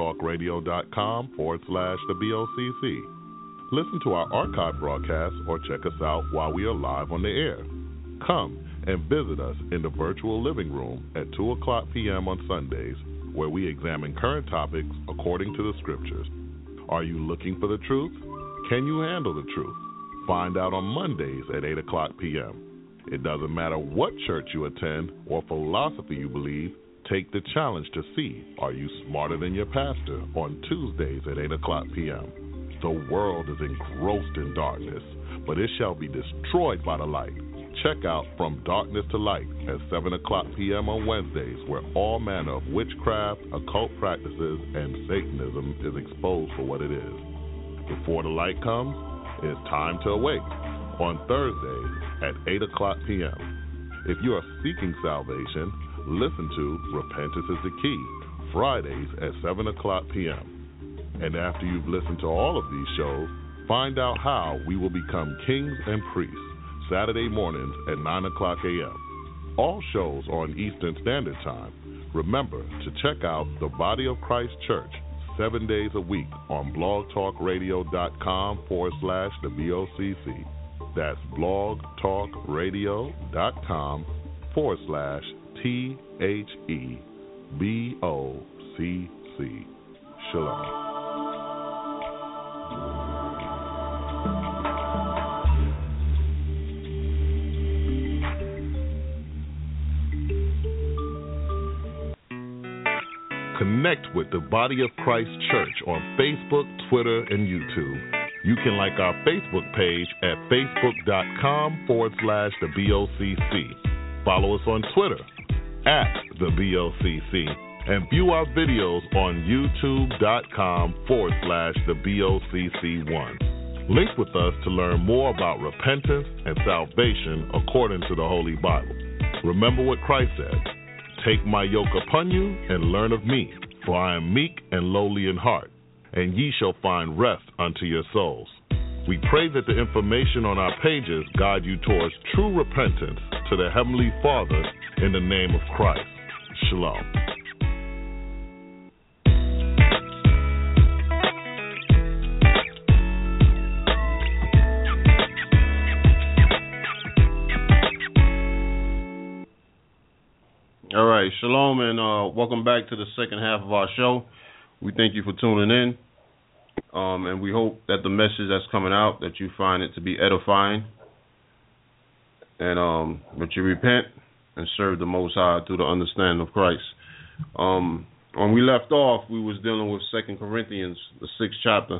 blogtalkradio.com/the BOCC. Listen to our archive broadcasts or check us out while we are live on the air. Come and visit us in the virtual living room at 2 o'clock p.m. on Sundays, where we examine current topics according to the scriptures. Are you looking for the truth? Can you handle the truth? Find out on Mondays at 8 o'clock p.m. It doesn't matter what church you attend or philosophy you believe, take the challenge to see, are you smarter than your pastor on Tuesdays at 8 o'clock p.m. The world is engrossed in darkness, but it shall be destroyed by the light. Check out From Darkness to Light at 7 o'clock p.m. on Wednesdays, where all manner of witchcraft, occult practices, and Satanism is exposed for what it is. Before the light comes, it's time to awake on Thursdays at 8 o'clock p.m. If you are seeking salvation, listen to Repentance is the Key, Fridays at 7 o'clock p.m. And after you've listened to all of these shows, find out how we will become kings and priests, Saturday mornings at 9 o'clock a.m. All shows are on Eastern Standard Time. Remember to check out the Body of Christ Church 7 days a week on blogtalkradio.com/the BOCC. That's blogtalkradio.com/THEBOCC. Shalom. Connect with the Body of Christ Church on Facebook, Twitter, and YouTube. You can like our Facebook page at facebook.com/the BOCC. Follow us on Twitter @the BOCC. And view our videos on youtube.com/the BOCC1. Link with us to learn more about repentance and salvation according to the Holy Bible. Remember what Christ said. Take my yoke upon you and learn of me, for I am meek and lowly in heart, and ye shall find rest unto your souls. We pray that the information on our pages guide you towards true repentance to the Heavenly Father in the name of Christ. Shalom. All right, shalom, and welcome back to the second half of our show. We thank you for tuning in, and we hope that the message that's coming out, that you find it to be edifying, and that you repent and serve the Most High through the understanding of Christ. When we left off, we was dealing with 2 Corinthians, the 6th chapter,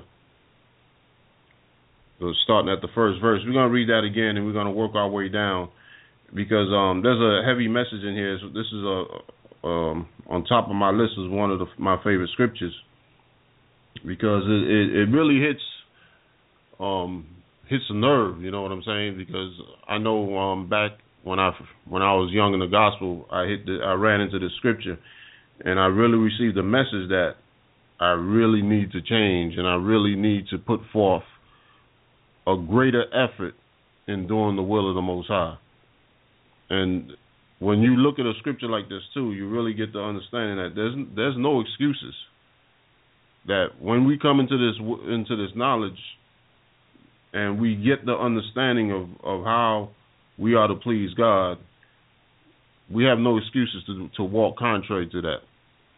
so starting at the first verse. We're going to read that again, and we're going to work our way down, because there's a heavy message in here. So this is on top of my list is one of my favorite scriptures, because it really hits a nerve. You know what I'm saying? Because I know back when I was young in the gospel, I ran into this scripture, and I really received a message that I really need to change, and I really need to put forth a greater effort in doing the will of the Most High. And when you look at a scripture like this too, you really get the understanding that there's no excuses. That when we come into this knowledge, and we get the understanding of how we are to please God, we have no excuses to walk contrary to that.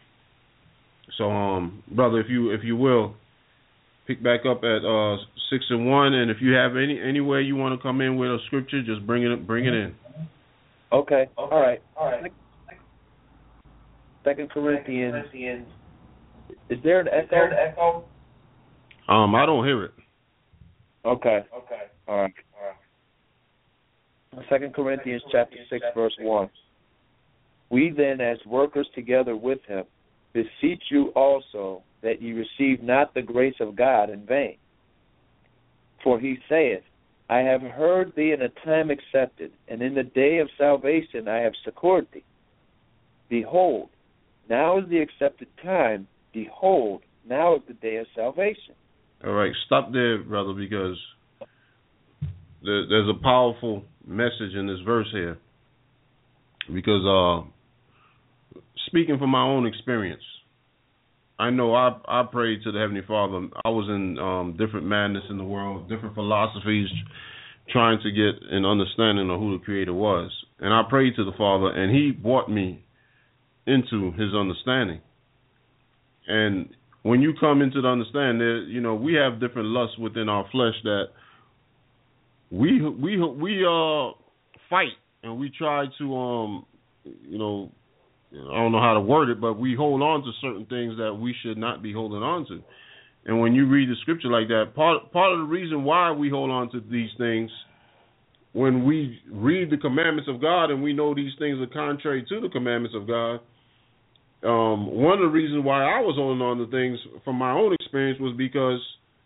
So, brother, if you will, pick back up at 6:1, and if you have any way you want to come in with a scripture, just bring it in. Okay. All right. 2 Corinthians. Is there an echo? I don't hear it. Okay. All right. 2 Corinthians chapter 6, verse 1. We then, as workers together with him, beseech you also that ye receive not the grace of God in vain. For he saith, I have heard thee in a time accepted, and in the day of salvation I have succored thee. Behold, now is the accepted time. Behold, now is the day of salvation. All right, stop there, brother, because there's a powerful message in this verse here. Because speaking from my own experience, I know I prayed to the Heavenly Father. I was in different madness in the world, different philosophies, trying to get an understanding of who the Creator was. And I prayed to the Father, and He brought me into His understanding. And when you come into the understanding, you know, we have different lusts within our flesh that we fight, and we try to you know, I don't know how to word it, but we hold on to certain things that we should not be holding on to. And when you read the scripture like that, part of the reason why we hold on to these things, when we read the commandments of God and we know these things are contrary to the commandments of God, one of the reasons why I was holding on to things from my own experience was because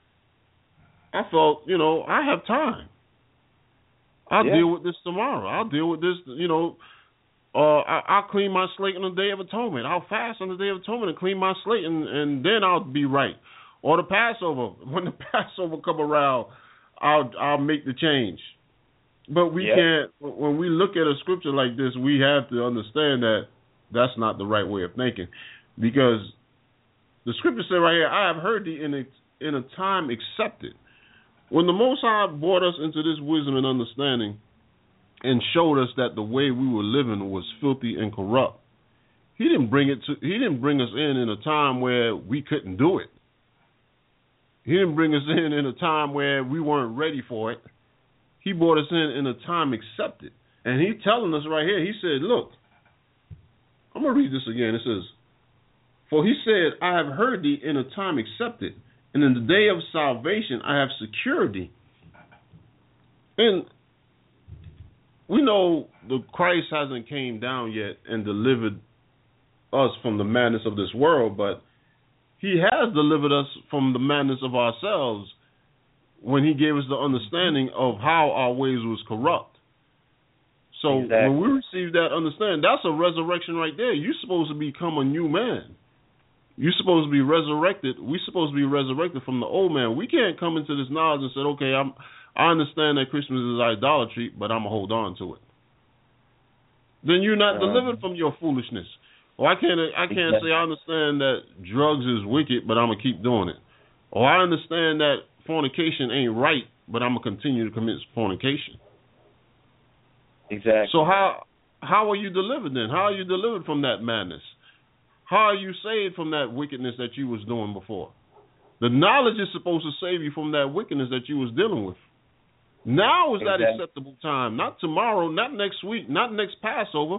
I felt, you know, I have time. I'll deal with this tomorrow. I'll deal with this, you know. I'll clean my slate on the Day of Atonement. I'll fast on the Day of Atonement and clean my slate, and then I'll be right. Or the Passover. When the Passover come around, I'll make the change. But we can't. When we look at a scripture like this, we have to understand that that's not the right way of thinking, because the scripture said right here, I have heard thee in a time accepted. When the Most High brought us into this wisdom and understanding and showed us that the way we were living was filthy and corrupt, He didn't bring us in a time where we couldn't do it. He didn't bring us in a time where we weren't ready for it. He brought us in a time accepted. And He's telling us right here, He said, look, I'm going to read this again. It says, for He said, I have heard thee in a time accepted, and in the day of salvation I have secured thee. And we know the Christ hasn't came down yet and delivered us from the madness of this world, but He has delivered us from the madness of ourselves when He gave us the understanding of how our ways was corrupt. So when we receive that understanding, that's a resurrection right there. You're supposed to become a new man. You're supposed to be resurrected. We're supposed to be resurrected from the old man. We can't come into this knowledge and say, okay, I understand that Christmas is idolatry, but I'm going to hold on to it. Then you're not delivered from your foolishness. Or I can't say I understand that drugs is wicked, but I'm going to keep doing it. Or I understand that fornication ain't right, but I'm going to continue to commit fornication. Exactly. So how are you delivered then? How are you delivered from that madness? How are you saved from that wickedness that you was doing before? The knowledge is supposed to save you from that wickedness that you was dealing with. Now is that acceptable time, not tomorrow, not next week, not next Passover.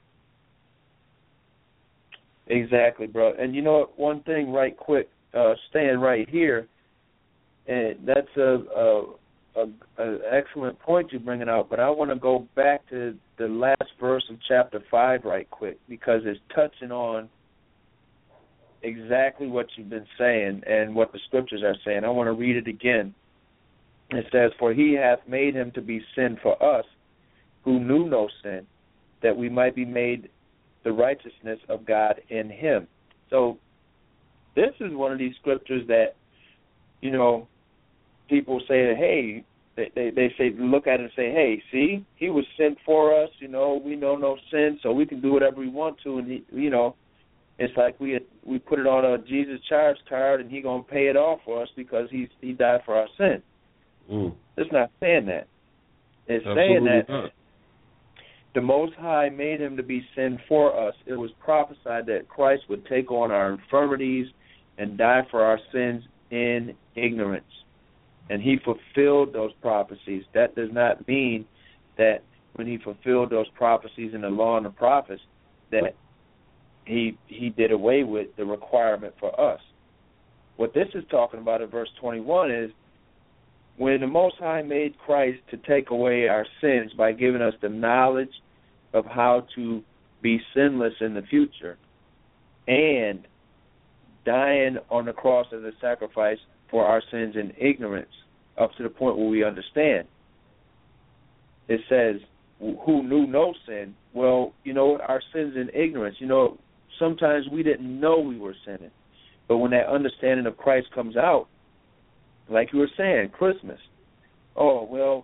Exactly, bro. And you know what? One thing right quick, staying right here, and that's an excellent point you're bringing out, but I want to go back to the last verse of chapter 5 right quick, because it's touching on exactly what you've been saying and what the scriptures are saying. I want to read it again. It says, for He hath made Him to be sin for us, who knew no sin, that we might be made the righteousness of God in Him. So this is one of these scriptures that, you know, people say, hey, they say, look at it and say, hey, see, He was sent for us, you know, we know no sin, so we can do whatever we want to, and He, you know, it's like we put it on a Jesus charge card and He gonna pay it off for us because He died for our sin. It's not saying that. It's saying that the Most High made Him to be sin for us. It was prophesied that Christ would take on our infirmities and die for our sins in ignorance. And He fulfilled those prophecies. That does not mean that when He fulfilled those prophecies in the law and the prophets that He did away with the requirement for us. What this is talking about in verse 21 is when the Most High made Christ to take away our sins by giving us the knowledge of how to be sinless in the future and dying on the cross as a sacrifice for our sins in ignorance up to the point where we understand. It says, who knew no sin. Well, you know what? Our sins in ignorance. You know, sometimes we didn't know we were sinning. But when that understanding of Christ comes out, like you were saying, Christmas. Oh, well,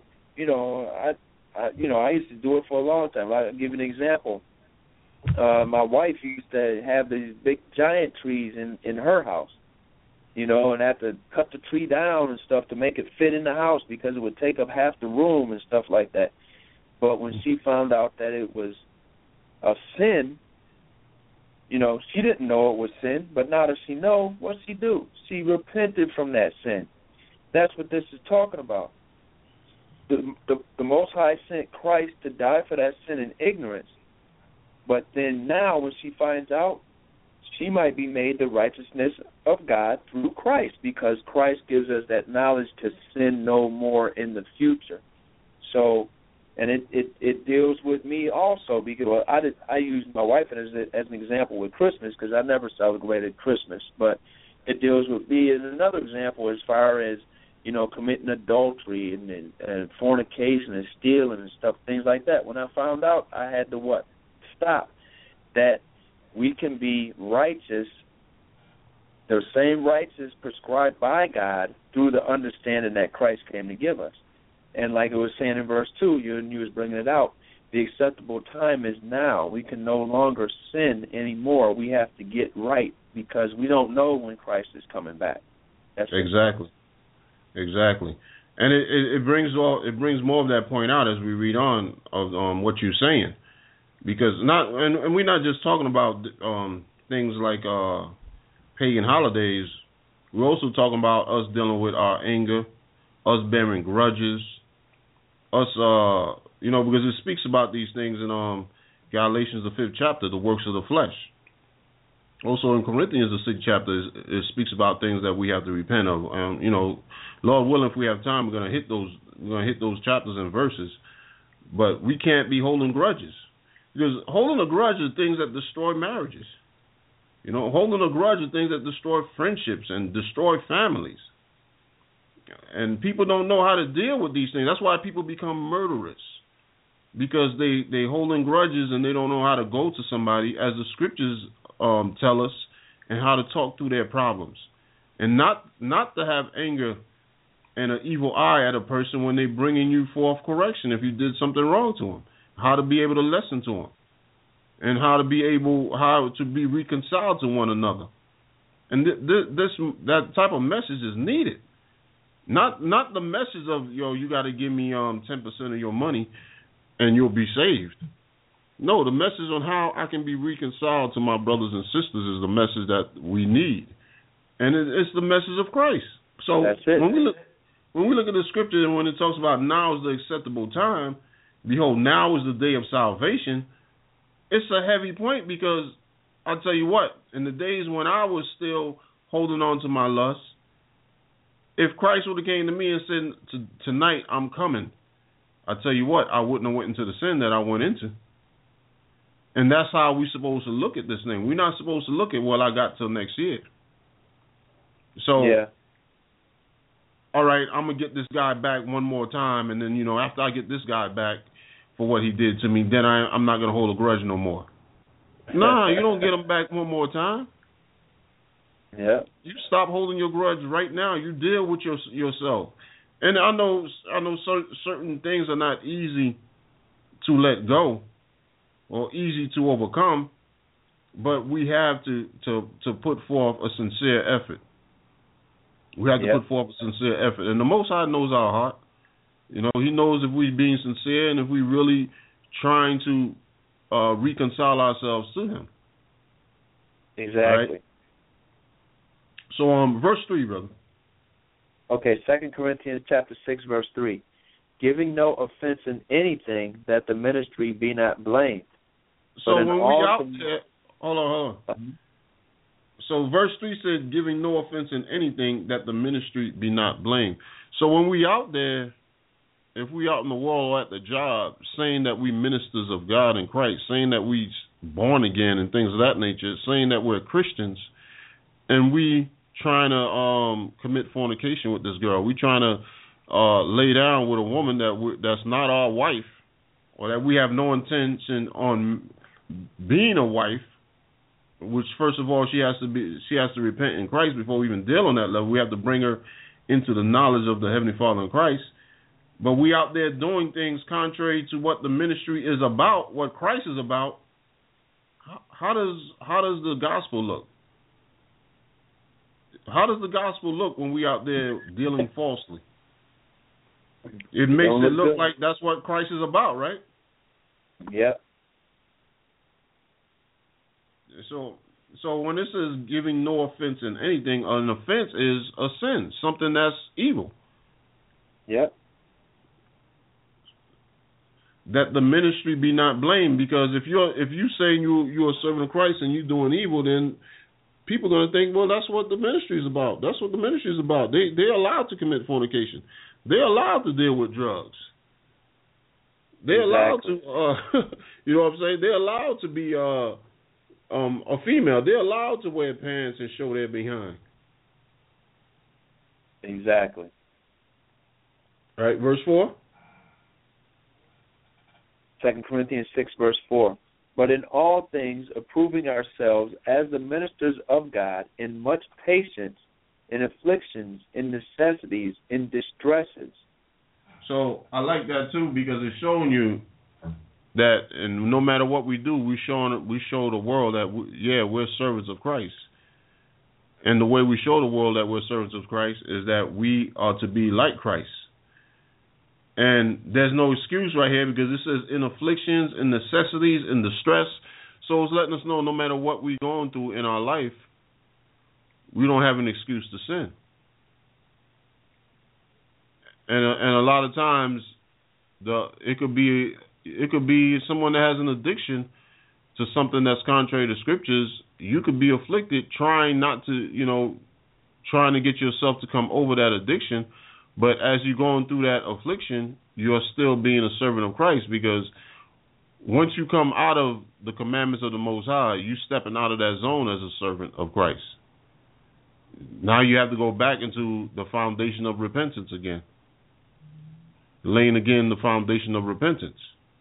I used to do it for a long time. I'll give you an example. My wife used to have these big giant trees in her house, and have to cut the tree down and stuff to make it fit in the house because it would take up half the room and stuff like that. But when she found out that it was a sin, she didn't know it was sin, but now that she knows, what'd she do? She repented from that sin. That's what this is talking about. The Most High sent Christ to die for that sin in ignorance. But then now when she finds out, she might be made the righteousness of God through Christ because Christ gives us that knowledge to sin no more in the future. So, and it deals with me also because I use my wife as an example with Christmas because I never celebrated Christmas, but it deals with me as another example as far as committing adultery and fornication and stealing and stuff, things like that. When I found out, I had to stop. That we can be righteous, the same righteous prescribed by God through the understanding that Christ came to give us. And like it was saying in verse 2, you was bringing it out, the acceptable time is now. We can no longer sin anymore. We have to get right because we don't know when Christ is coming back. That's exactly. And it brings more of that point out as we read on of what you're saying. Because and we're not just talking about things like pagan holidays. We're also talking about us dealing with our anger, us bearing grudges, us because it speaks about these things in Galatians the 5th chapter, the works of the flesh. Also in Corinthians the 6th chapter, it speaks about things that we have to repent of. Lord willing, if we have time, we're gonna hit those chapters and verses. But we can't be holding grudges. Because holding a grudge is things that destroy marriages. Holding a grudge is things that destroy friendships and destroy families. And people don't know how to deal with these things. That's why people become murderers. Because they holding grudges and they don't know how to go to somebody, as the scriptures tell us, and how to talk through their problems. And not to have anger and an evil eye at a person when they bringing you forth correction if you did something wrong to them. How to be able to listen to them, and how to be reconciled to one another, and that type of message is needed. Not the message of you got to give me 10% of your money, and you'll be saved. No, the message on how I can be reconciled to my brothers and sisters is the message that we need, and it's the message of Christ. So that's it. When we look at the scripture and when it talks about now is the acceptable time. Behold, now is the day of salvation. It's a heavy point because I'll tell you what, in the days when I was still holding on to my lust, if Christ would have came to me and said, tonight I'm coming, I tell you what, I wouldn't have went into the sin that I went into. And that's how we're supposed to look at this thing. We're not supposed to look at, I got till next year. So, yeah. All right, I'm going to get this guy back one more time, and then, after I get this guy back for what he did to me, then I'm not going to hold a grudge no more. Nah, you don't get him back one more time. Yeah. You stop holding your grudge right now. You deal with yourself. And I know certain things are not easy to let go or easy to overcome, but we have to put forth a sincere effort. We have to put forth a sincere effort. And the Most High knows our heart. He knows if we're being sincere and if we're really trying to reconcile ourselves to Him. Exactly. Right? So, verse 3, brother. Okay, 2 Corinthians chapter 6, verse 3. Giving no offense in anything, that the ministry be not blamed. So when we out there, hold on. So verse 3 said, giving no offense in anything, that the ministry be not blamed. So when we out there, if we out in the world or at the job, saying that we ministers of God in Christ, saying that we born again and things of that nature, saying that we're Christians, and we trying to commit fornication with this girl, we trying to lay down with a woman that's not our wife, or that we have no intention on being a wife, which first of all she has to repent in Christ before we even deal on that level. We have to bring her into the knowledge of the Heavenly Father in Christ. But we out there doing things contrary to what the ministry is about, what Christ is about. How does the gospel look? How does the gospel look when we out there dealing falsely? It makes it look like that's what Christ is about, right? Yeah. So when this is giving no offense in anything, an offense is a sin, something that's evil. Yep. That the ministry be not blamed, because if you saying you're a servant of Christ and you're doing evil, then people are going to think, well, that's what the ministry is about. That's what the ministry is about. They're allowed to commit fornication. They're allowed to deal with drugs. They're allowed to, you know what I'm saying? They're allowed to be a female. They're allowed to wear pants and show their behind. Exactly. All right, verse 4. 2 Corinthians 6, verse 4. But in all things approving ourselves as the ministers of God, in much patience, in afflictions, in necessities, in distresses. So I like that too, because it's showing you that, and no matter what we do, we show the world that we're servants of Christ. And the way we show the world that we're servants of Christ is that we are to be like Christ. And there's no excuse right here, because this says in afflictions, in necessities, in distress. So it's letting us know no matter what we're going through in our life, we don't have an excuse to sin. And a lot of times, it could be someone that has an addiction to something that's contrary to scriptures. You could be afflicted trying to get yourself to come over that addiction. But as you're going through that affliction, you're still being a servant of Christ, because once you come out of the commandments of the Most High, you're stepping out of that zone as a servant of Christ. Now you have to go back into the foundation of repentance again, laying again the foundation of repentance.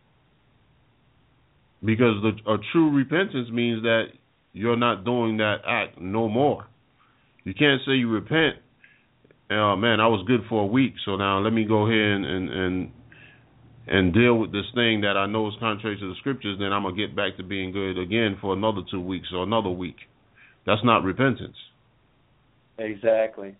Because a true repentance means that you're not doing that act no more. You can't say you repent, man, I was good for a week, so now let me go ahead and deal with this thing that I know is contrary to the scriptures, then I'm going to get back to being good again for another 2 weeks or another week. That's not repentance. Exactly.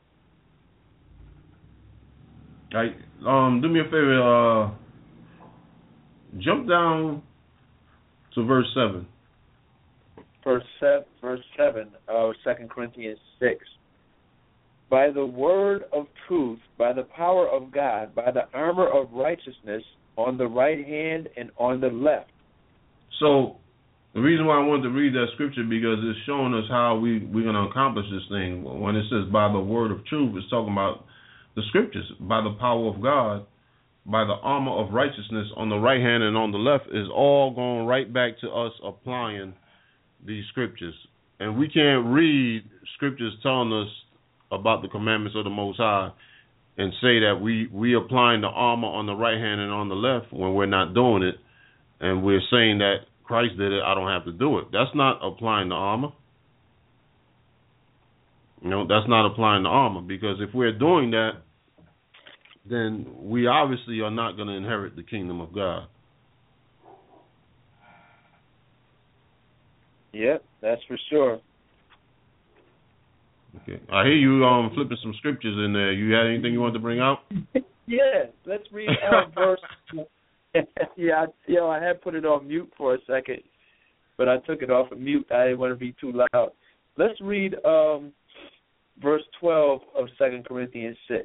All right, do me a favor, jump down to verse 7. Verse 7 of 2 Corinthians 6. By the word of truth, by the power of God, by the armor of righteousness, on the right hand and on the left. So the reason why I wanted to read that scripture, because it's showing us how we're going to accomplish this thing. When it says by the word of truth, it's talking about the scriptures. By the power of God, by the armor of righteousness, on the right hand and on the left, is all going right back to us applying these scriptures. And we can't read scriptures telling us about the commandments of the Most High and say that we applying the armor on the right hand and on the left when we're not doing it, and we're saying that Christ did it, I don't have to do it. That's not applying the armor. That's not applying the armor, because if we're doing that, then we obviously are not going to inherit the kingdom of God. Yep, that's for sure. Okay, I hear you flipping some scriptures in there. You had anything you wanted to bring out? Yeah, let's read verse. I had put it on mute for a second, but I took it off of mute. I didn't want to be too loud. Let's read verse 12 of 2 Corinthians 6.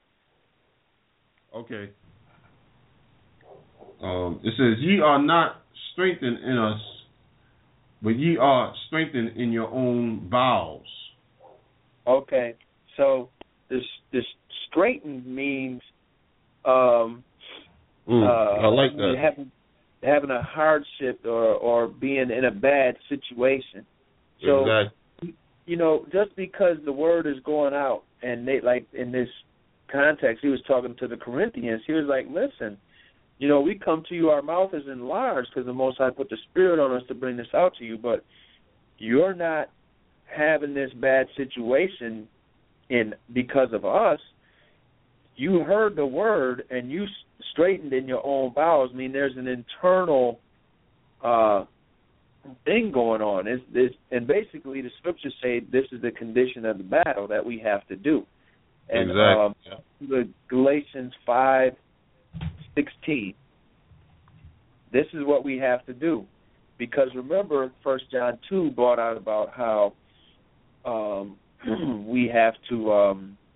Okay. It says, "Ye are not strengthened in us but ye are strengthened in your own bowels. Okay, so this straightened means I like that. Having a hardship or being in a bad situation. So, exactly. You know, just because the word is going out, and they, like in this context, he was talking to the Corinthians. He was like, listen, you know, we come to you, our mouth is enlarged because the Most High put the Spirit on us to bring this out to you, but you're not having this bad situation because of us. You heard the word and you straightened in your own bowels. I mean, there's an internal thing going on. And basically the scriptures say this is the condition of the battle that we have to do. And exactly. The Galatians 5:16. This is what we have to do. Because remember, 1 John 2 brought out about how we have to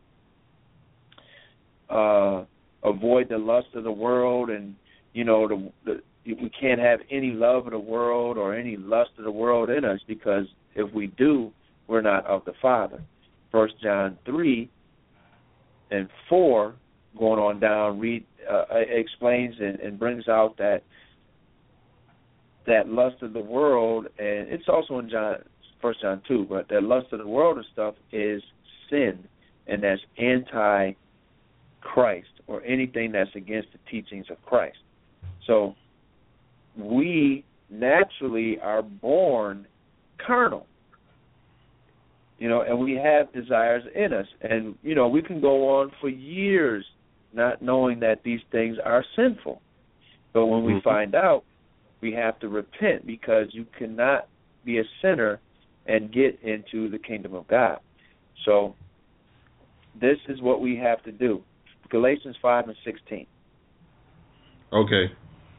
avoid the lust of the world, and you know we can't have any love of the world or any lust of the world in us, because if we do, we're not of the Father. 1 John 3 and 4, going on down, explains and brings out that lust of the world, and it's also in 1 John 2, but that lust of the world and stuff is sin, and that's anti-Christ, or anything that's against the teachings of Christ. So we naturally are born carnal, you know, and we have desires in us. And, you know, we can go on for years not knowing that these things are sinful. But when we find out, we have to repent, because you cannot be a sinner and get into the kingdom of God. So this is what we have to do. Galatians 5:16. Okay.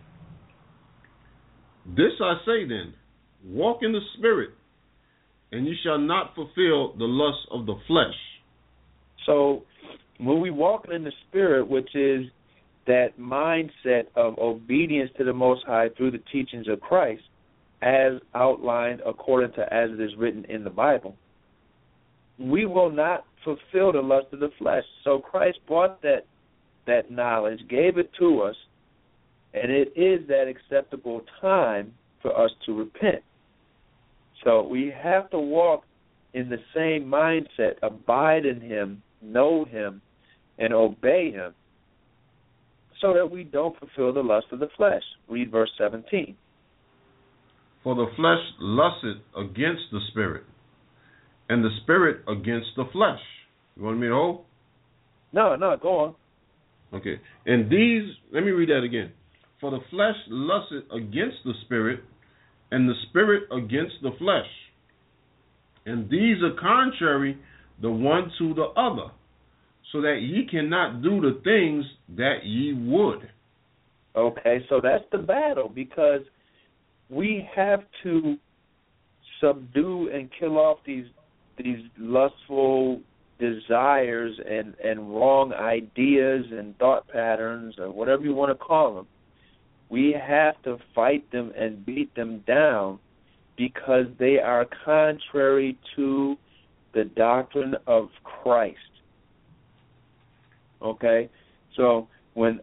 This I say then, walk in the Spirit, and you shall not fulfill the lust of the flesh. So when we walk in the Spirit, which is that mindset of obedience to the Most High through the teachings of Christ, as outlined according to as it is written in the Bible, we will not fulfill the lust of the flesh. So Christ brought that knowledge, gave it to us, and it is that acceptable time for us to repent. So we have to walk in the same mindset, abide in Him, know Him, and obey Him, so that we don't fulfill the lust of the flesh. Read verse 17. For the flesh lusteth against the Spirit, and the Spirit against the flesh. You want me to hold? No, go on. Okay. And these, let me read that again. For the flesh lusteth against the Spirit, and the Spirit against the flesh. And these are contrary the one to the other, so that ye cannot do the things that ye would. Okay, so that's the battle, because we have to subdue and kill off these lustful desires and wrong ideas and thought patterns, or whatever you want to call them. We have to fight them and beat them down, because they are contrary to the doctrine of Christ. Okay? So when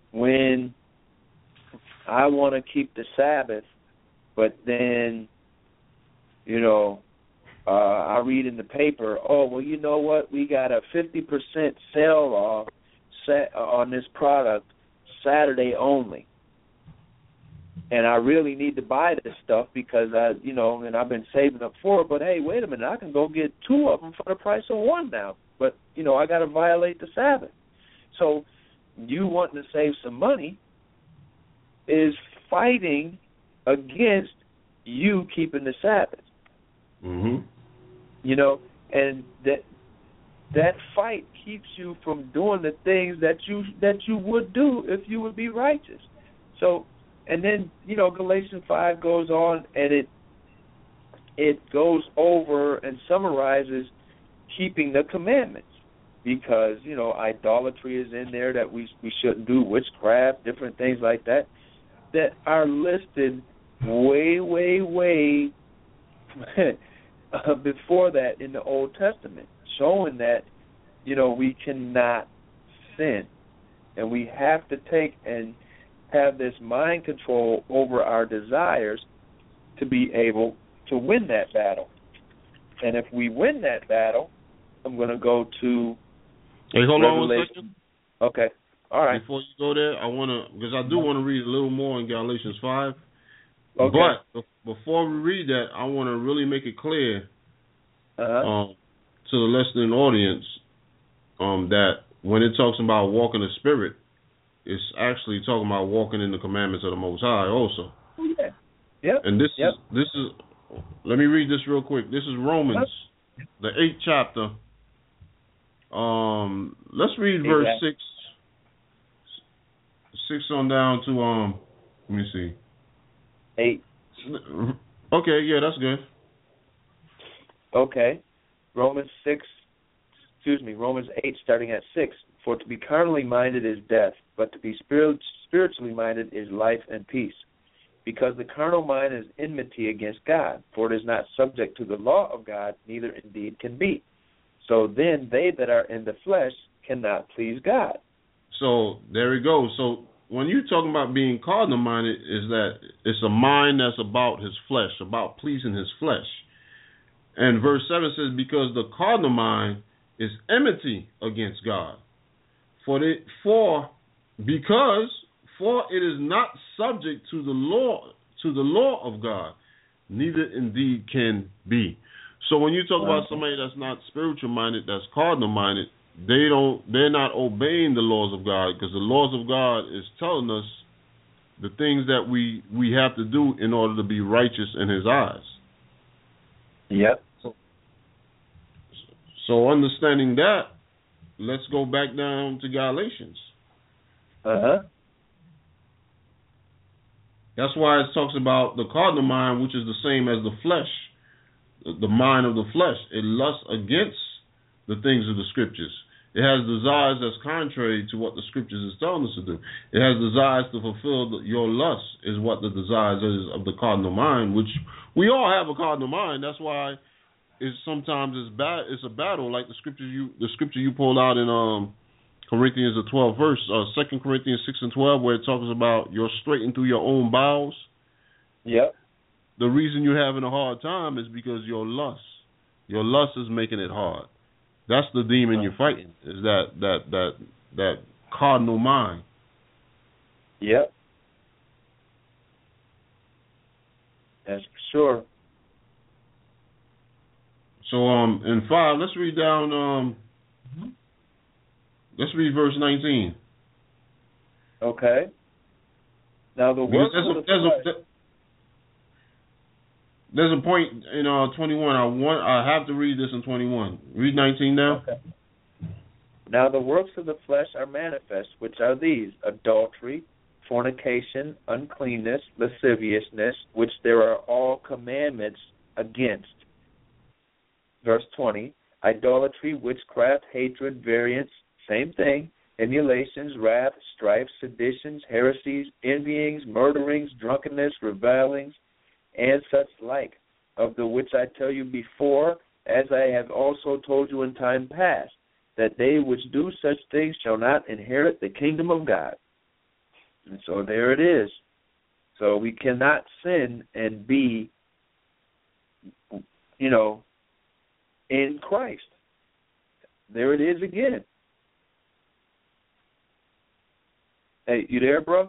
I want to keep the Sabbath, but then, you know, I read in the paper, oh, well, you know what? We got a 50% sale off on this product Saturday only. And I really need to buy this stuff because I've been saving up for it. But, hey, wait a minute, I can go get two of them for the price of one now. But, you know, I got to violate the Sabbath. So you wanting to save some money is fighting against you keeping the Sabbath. Mm-hmm. You know, and that fight keeps you from doing the things that you would do if you would be righteous. So, and then, you know, Galatians 5 goes on, and it goes over and summarizes keeping the commandments, because, you know, idolatry is in there that we shouldn't do, witchcraft, different things like that are listed way, way, way before that in the Old Testament, showing that, we cannot sin. And we have to take and have this mind control over our desires to be able to win that battle. And if we win that battle, I'm going to go to Hey, hold on one Revelation. second. Okay. All right. Before you go there, because I do want to read a little more in Galatians 5. Okay. But before we read that, I want to really make it clear Uh-huh. to the listening audience that when it talks about walking the Spirit, it's actually talking about walking in the commandments of the Most High also. Oh, yeah. Yep. And this Yep. is let me read this real quick. This is Romans, the 8th chapter. Let's read verse 6 on down to let me see. 8. Okay, yeah, that's good. Okay. Romans 8 starting at 6. For to be carnally minded is death, but to be spiritually minded is life and peace. Because the carnal mind is enmity against God, for it is not subject to the law of God, neither indeed can be. So then they that are in the flesh cannot please God. So there we go. So when you're talking about being carnal minded, is that it's a mind that's about his flesh, about pleasing his flesh. And verse 7 says, because the carnal mind is enmity against God. For it is not subject to the law of God, neither indeed can be. So when you talk about somebody that's not spiritual minded, that's carnal minded, they're not obeying the laws of God, because the laws of God is telling us the things that we have to do in order to be righteous in his eyes. Yep. So understanding that, let's go back down to Galatians. Uh-huh. That's why it talks about the carnal mind, which is the same as the flesh, the mind of the flesh. It lusts against the things of the scriptures. It has desires that's contrary to what the scriptures is telling us to do. It has desires to fulfill your lust, is what the desires is of the carnal mind, which we all have a carnal mind. That's why sometimes it's a battle, like the scripture you pulled out in Corinthians the 12th verse, 2 Corinthians 6:12, where it talks about you're straightened through your own bowels. Yep. The reason you're having a hard time is because your lust is making it hard. That's the demon you're fighting, is that cardinal mind. Yep. That's for sure. So in 5, let's read down. Let's read verse 19. Okay. Now the works of the flesh. There's a point in 21. I have to read this in 21. Read 19 now. Okay. Now the works of the flesh are manifest, which are these: adultery, fornication, uncleanness, lasciviousness, which there are all commandments against. Verse 20, idolatry, witchcraft, hatred, variance, same thing, emulations, wrath, strife, seditions, heresies, envyings, murderings, drunkenness, revilings, and such like, of the which I tell you before, as I have also told you in time past, that they which do such things shall not inherit the kingdom of God. And so there it is. So we cannot sin and be, in Christ. There it is again. Hey, you there, bro?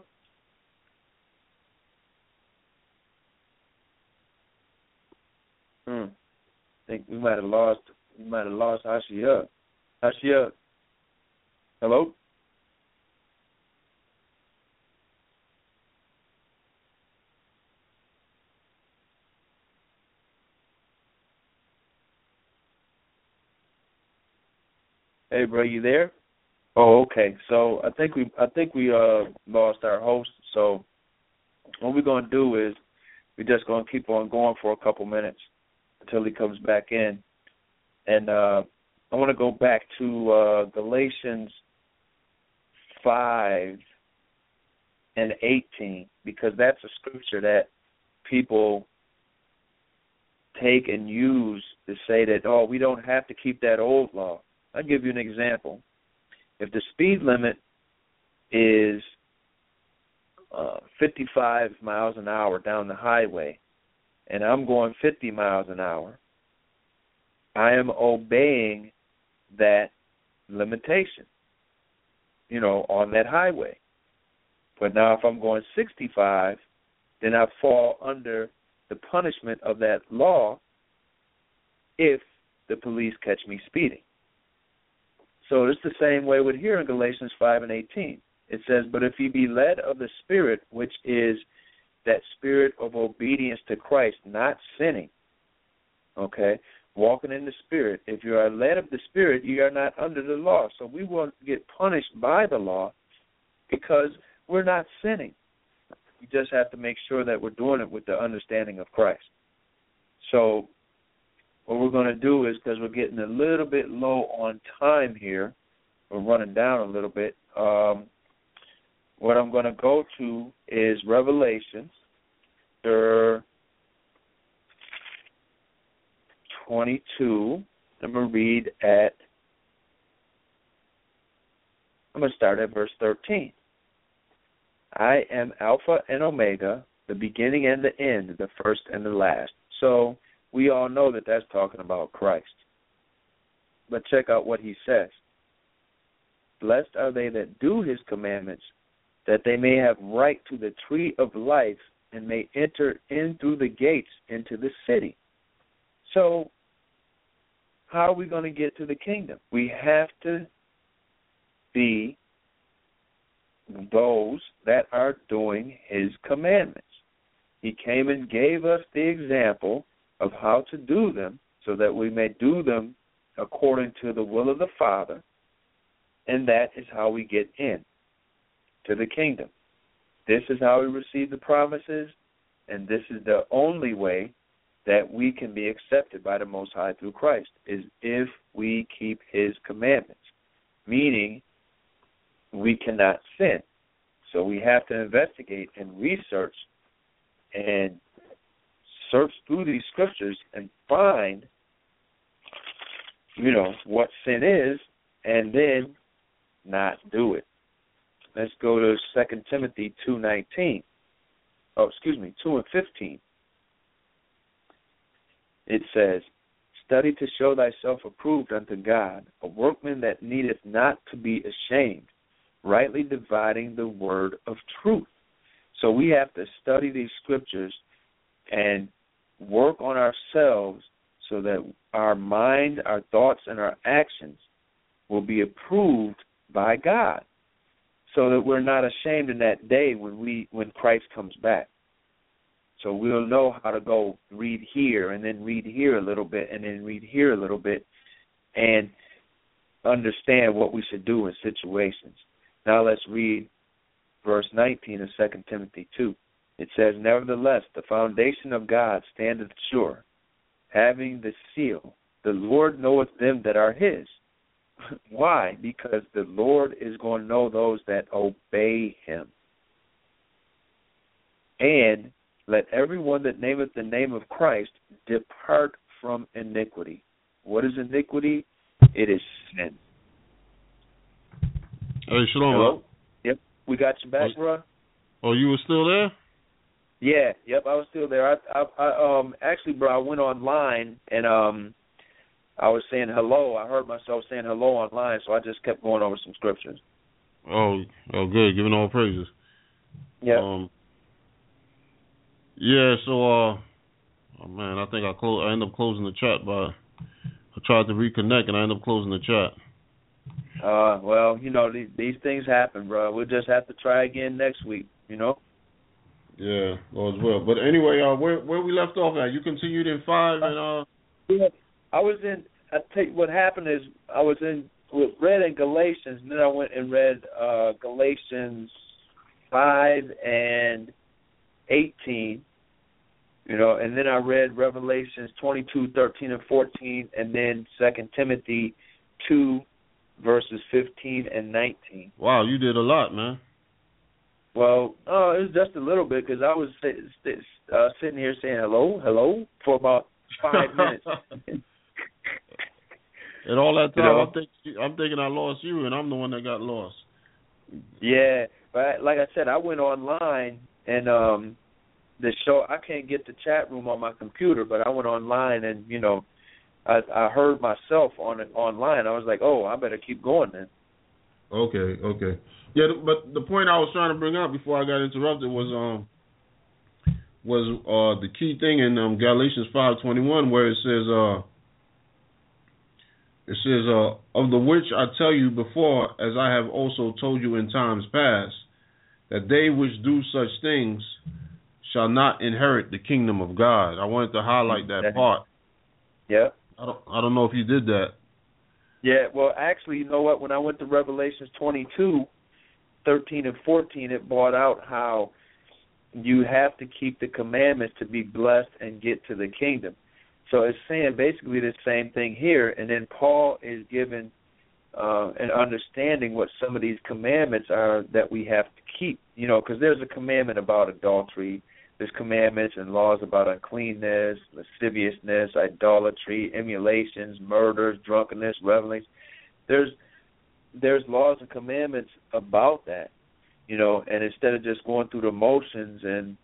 I think we might have lost Ashia. Ashia. Hello? Hey, bro, you there? Oh, okay. So I think we lost our host. So what we're gonna do is we're just gonna keep on going for a couple minutes until he comes back in, and I want to go back to Galatians 5 and 18, because that's a scripture that people take and use to say that, oh, we don't have to keep that old law. I'll give you an example. If the speed limit is 55 miles an hour down the highway, and I'm going 50 miles an hour, I am obeying that limitation, on that highway. But now if I'm going 65, then I fall under the punishment of that law if the police catch me speeding. So it's the same way with here in Galatians 5:18. It says, but if ye be led of the Spirit, which is that spirit of obedience to Christ, not sinning, okay, walking in the Spirit. If you are led of the Spirit, you are not under the law. So we won't get punished by the law because we're not sinning. We just have to make sure that we're doing it with the understanding of Christ. So what we're going to do is, because we're getting a little bit low on time here, we're running down a little bit, what I'm going to go to is Revelation 22. I'm going to start at verse 13. I am Alpha and Omega, the beginning and the end, the first and the last. So we all know that that's talking about Christ. But check out what he says. Blessed are they that do his commandments, that they may have right to the tree of life and may enter in through the gates into the city. So how are we going to get to the kingdom? We have to be those that are doing his commandments. He came and gave us the example of how to do them so that we may do them according to the will of the Father, and that is how we get in to the kingdom. This is how we receive the promises, and this is the only way that we can be accepted by the Most High through Christ, is if we keep his commandments, meaning we cannot sin. So we have to investigate and research and search through these scriptures and find, what sin is, and then not do it. Let's go to 2 Timothy 2:15. It says, study to show thyself approved unto God, a workman that needeth not to be ashamed, rightly dividing the word of truth. So we have to study these scriptures and work on ourselves so that our mind, our thoughts, and our actions will be approved by God, so that we're not ashamed in that day when Christ comes back. So we'll know how to go read here and then read here a little bit and then read here a little bit and understand what we should do in situations. Now let's read verse 19 of 2 Timothy 2. It says, nevertheless, the foundation of God standeth sure, having the seal. The Lord knoweth them that are his. Why? Because the Lord is going to know those that obey him. And let everyone that nameth the name of Christ depart from iniquity. What is iniquity? It is sin. Hey, Shalom. Hello? Yep, we got you back, bro. Oh, you were still there? Yeah, yep, I was still there. I actually, bro, I went online and I was saying hello. I heard myself saying hello online, so I just kept going over some scriptures. Oh, good. Giving all praises. Yeah. Yeah. So, man, I think I ended up closing the chat, but I tried to reconnect and I ended up closing the chat. Well, these things happen, bro. We'll just have to try again next week. Yeah, all as well. But anyway, where we left off at? You continued in 5 and Yeah. I tell you what happened is I read in Galatians, and then I went and read Galatians 5 and 18, and then I read Revelations 22, 13, and 14, and then 2 Timothy 2, verses 15 and 19. Wow, you did a lot, man. Well, it was just a little bit because I was sitting here saying hello for about 5 minutes. And all that time, You know? I'm thinking I lost you, and I'm the one that got lost. Yeah, but like I said, I went online and the show. I can't get the chat room on my computer, but I went online and I heard myself on it online. I was like, oh, I better keep going then. Okay. Yeah, but the point I was trying to bring up before I got interrupted was the key thing in Galatians 5:21 where it says of the which I tell you before, as I have also told you in times past, that they which do such things shall not inherit the kingdom of God. I wanted to highlight that part. Yeah. I don't know if you did that. Yeah, well, actually, you know what? When I went to Revelations 22:13 and 14, it brought out how you have to keep the commandments to be blessed and get to the kingdom. So it's saying basically the same thing here, and then Paul is given an understanding what some of these commandments are that we have to keep, because there's a commandment about adultery, there's commandments and laws about uncleanness, lasciviousness, idolatry, emulations, murders, drunkenness, revelings. There's laws and commandments about that, and instead of just going through the motions and,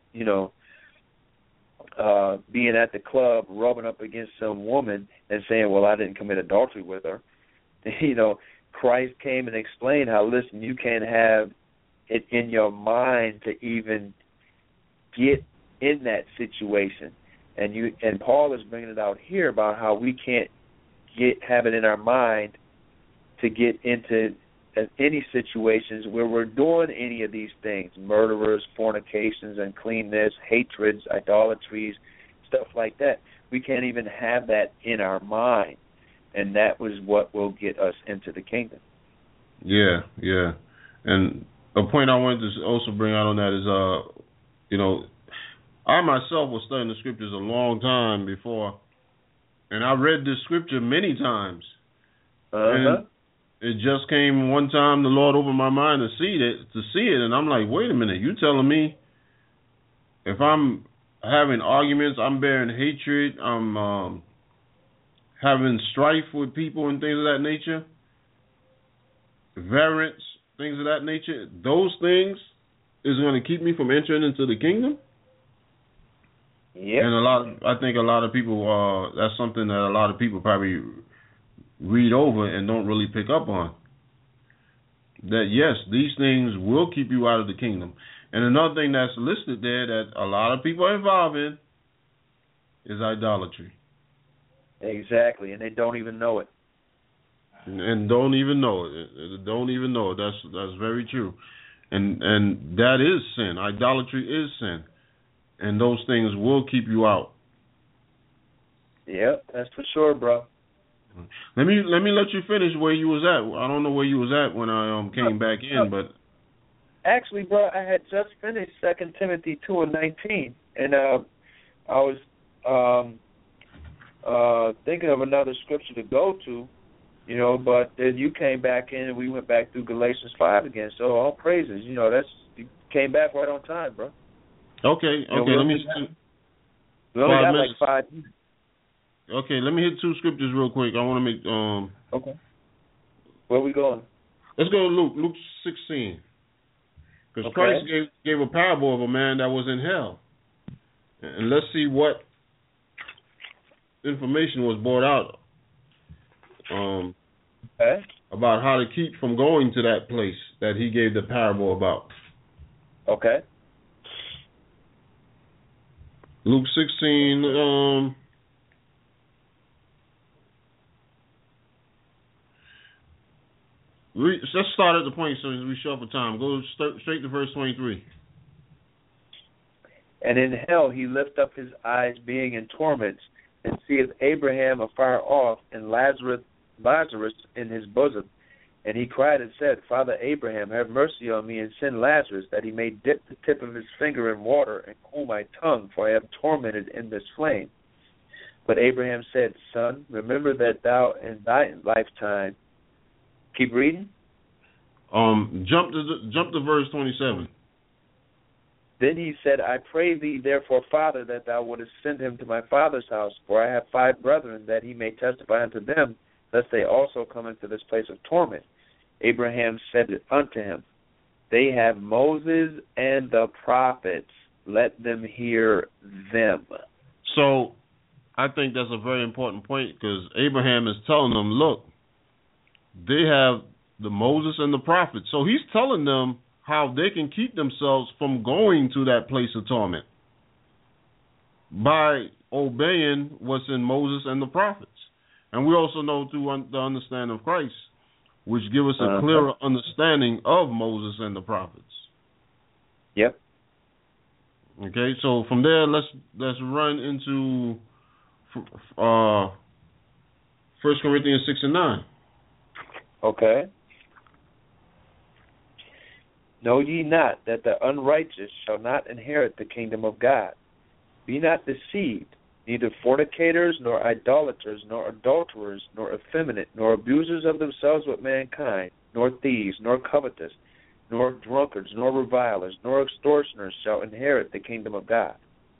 being at the club, rubbing up against some woman and saying, well, I didn't commit adultery with her. Christ came and explained how, listen, you can't have it in your mind to even get in that situation. And Paul is bringing it out here about how we can't have it in our mind to get into any situations where we're doing any of these things, murderers, fornications, uncleanness, hatreds, idolatries, stuff like that. We can't even have that in our mind, and that was what will get us into the kingdom. Yeah. And a point I wanted to also bring out on that is, I myself was studying the scriptures a long time before, and I read this scripture many times. And it just came one time, the Lord opened my mind to see it, and I'm like, wait a minute, you telling me if I'm having arguments, I'm bearing hatred, I'm having strife with people and things of that nature, variance, things of that nature, those things is going to keep me from entering into the kingdom? Yeah. And I think a lot of people, that's something that a lot of people probably read over and don't really pick up on. That yes, these things will keep you out of the kingdom. And another thing that's listed there that a lot of people are involved in is idolatry. Exactly, and they don't even know it. And don't even know it. Don't even know it. That's very true. And that is sin. Idolatry is sin. And those things will keep you out. Yep, that's for sure, bro. Let me let you finish where you was at. I don't know where you was at when I came back in, but actually, bro, I had just finished 2 Timothy 2:19, and I was thinking of another scripture to go to, but then you came back in and we went back through Galatians 5 again. So all praises, you came back right on time, bro. Okay. Let me. We only got like 5 minutes. Okay, let me hit 2 scriptures real quick. I want to make. Okay. Where we going? Let's go to Luke 16. Because Christ gave a parable of a man that was in hell. And let's see what information was brought out about how to keep from going to that place that he gave the parable about. Okay. Luke 16, let's start at the point so we shuffle time. Go straight to verse 23. And in hell he lift up his eyes, being in torments, and seeth Abraham afar off, and Lazarus in his bosom. And he cried and said, Father Abraham, have mercy on me, and send Lazarus, that he may dip the tip of his finger in water and cool my tongue, for I am tormented in this flame. But Abraham said, Son, remember that thou in thy lifetime. Keep reading. Jump to verse 27. Then he said, I pray thee, therefore, Father, that thou wouldest send him to my father's house, for I have 5 brethren, that he may testify unto them, lest they also come into this place of torment. Abraham said unto him, They have Moses and the prophets. Let them hear them. So I think that's a very important point, because Abraham is telling them, look, they have the Moses and the prophets. So he's telling them how they can keep themselves from going to that place of torment by obeying what's in Moses and the prophets. And we also know through the understanding of Christ, which give us a clearer understanding of Moses and the prophets. Yep. Okay, so from there, let's run into 1 Corinthians 6 and 9. Okay. Know ye not that the unrighteous shall not inherit the kingdom of God? Be not deceived, neither fornicators, nor idolaters, nor adulterers, nor effeminate, nor abusers of themselves with mankind, nor thieves, nor covetous, nor drunkards, nor revilers, nor extortioners shall inherit the kingdom of God.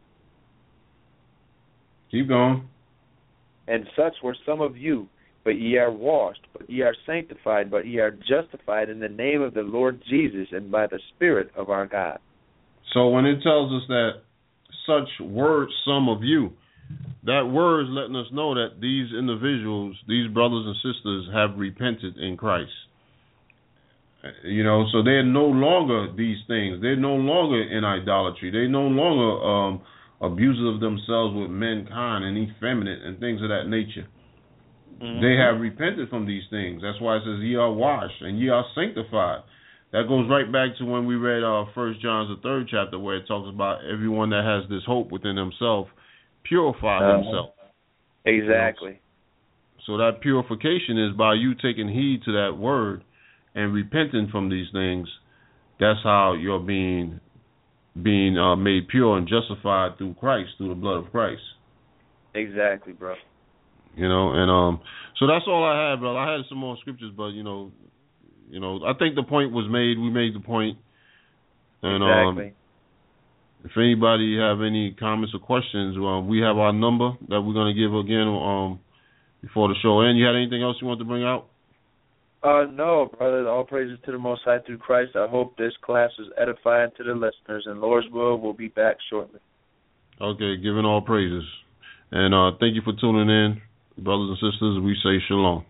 Keep going. And such were some of you, but ye are washed, but ye are sanctified, but ye are justified in the name of the Lord Jesus and by the Spirit of our God. So when it tells us that such were some of you, that word is letting us know that these individuals, these brothers and sisters, have repented in Christ. You know, so they're no longer these things. They're no longer in idolatry. They're no longer abusers of themselves with mankind and effeminate and things of that nature. Mm-hmm. They have repented from these things. That's why it says, ye are washed and ye are sanctified. That goes right back to when we read 1 John, the 3rd chapter, where it talks about everyone that has this hope within himself purify himself. Exactly. You know? So that purification is by you taking heed to that word and repenting from these things. That's how you're being made pure and justified through Christ, through the blood of Christ. Exactly, bro. You know, and so that's all I had, brother. I had some more scriptures, but you know, I think the point was made. We made the point. And exactly. If anybody have any comments or questions, we have our number that we're going to give again before the show ends. You had anything else you want to bring out? No, brother. All praises to the Most High through Christ. I hope this class is edifying to the listeners, and Lord's will, we'll be back shortly. Okay, giving all praises. And thank you for tuning in, brothers and sisters. We say shalom.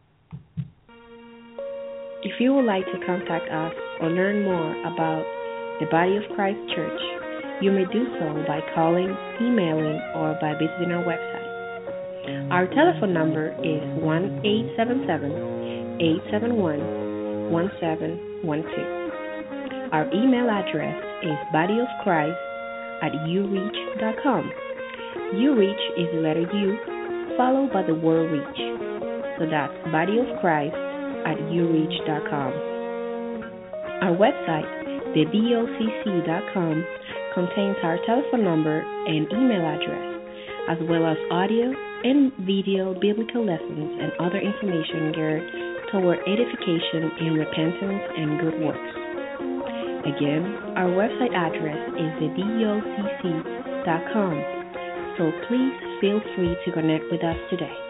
If you would like to contact us or learn more about the Body of Christ Church, you may do so by calling, emailing, or by visiting our website. Our telephone number is 1-877-871-1712. Our email address is bodyofchrist@ureach.com. ureach is the letter U followed by the word reach. So that's bodyofchrist@ureach.com. Our website, thebocc.com, contains our telephone number and email address, as well as audio and video biblical lessons and other information geared toward edification in repentance and good works. Again, our website address is thebocc.com, so please feel free to connect with us today.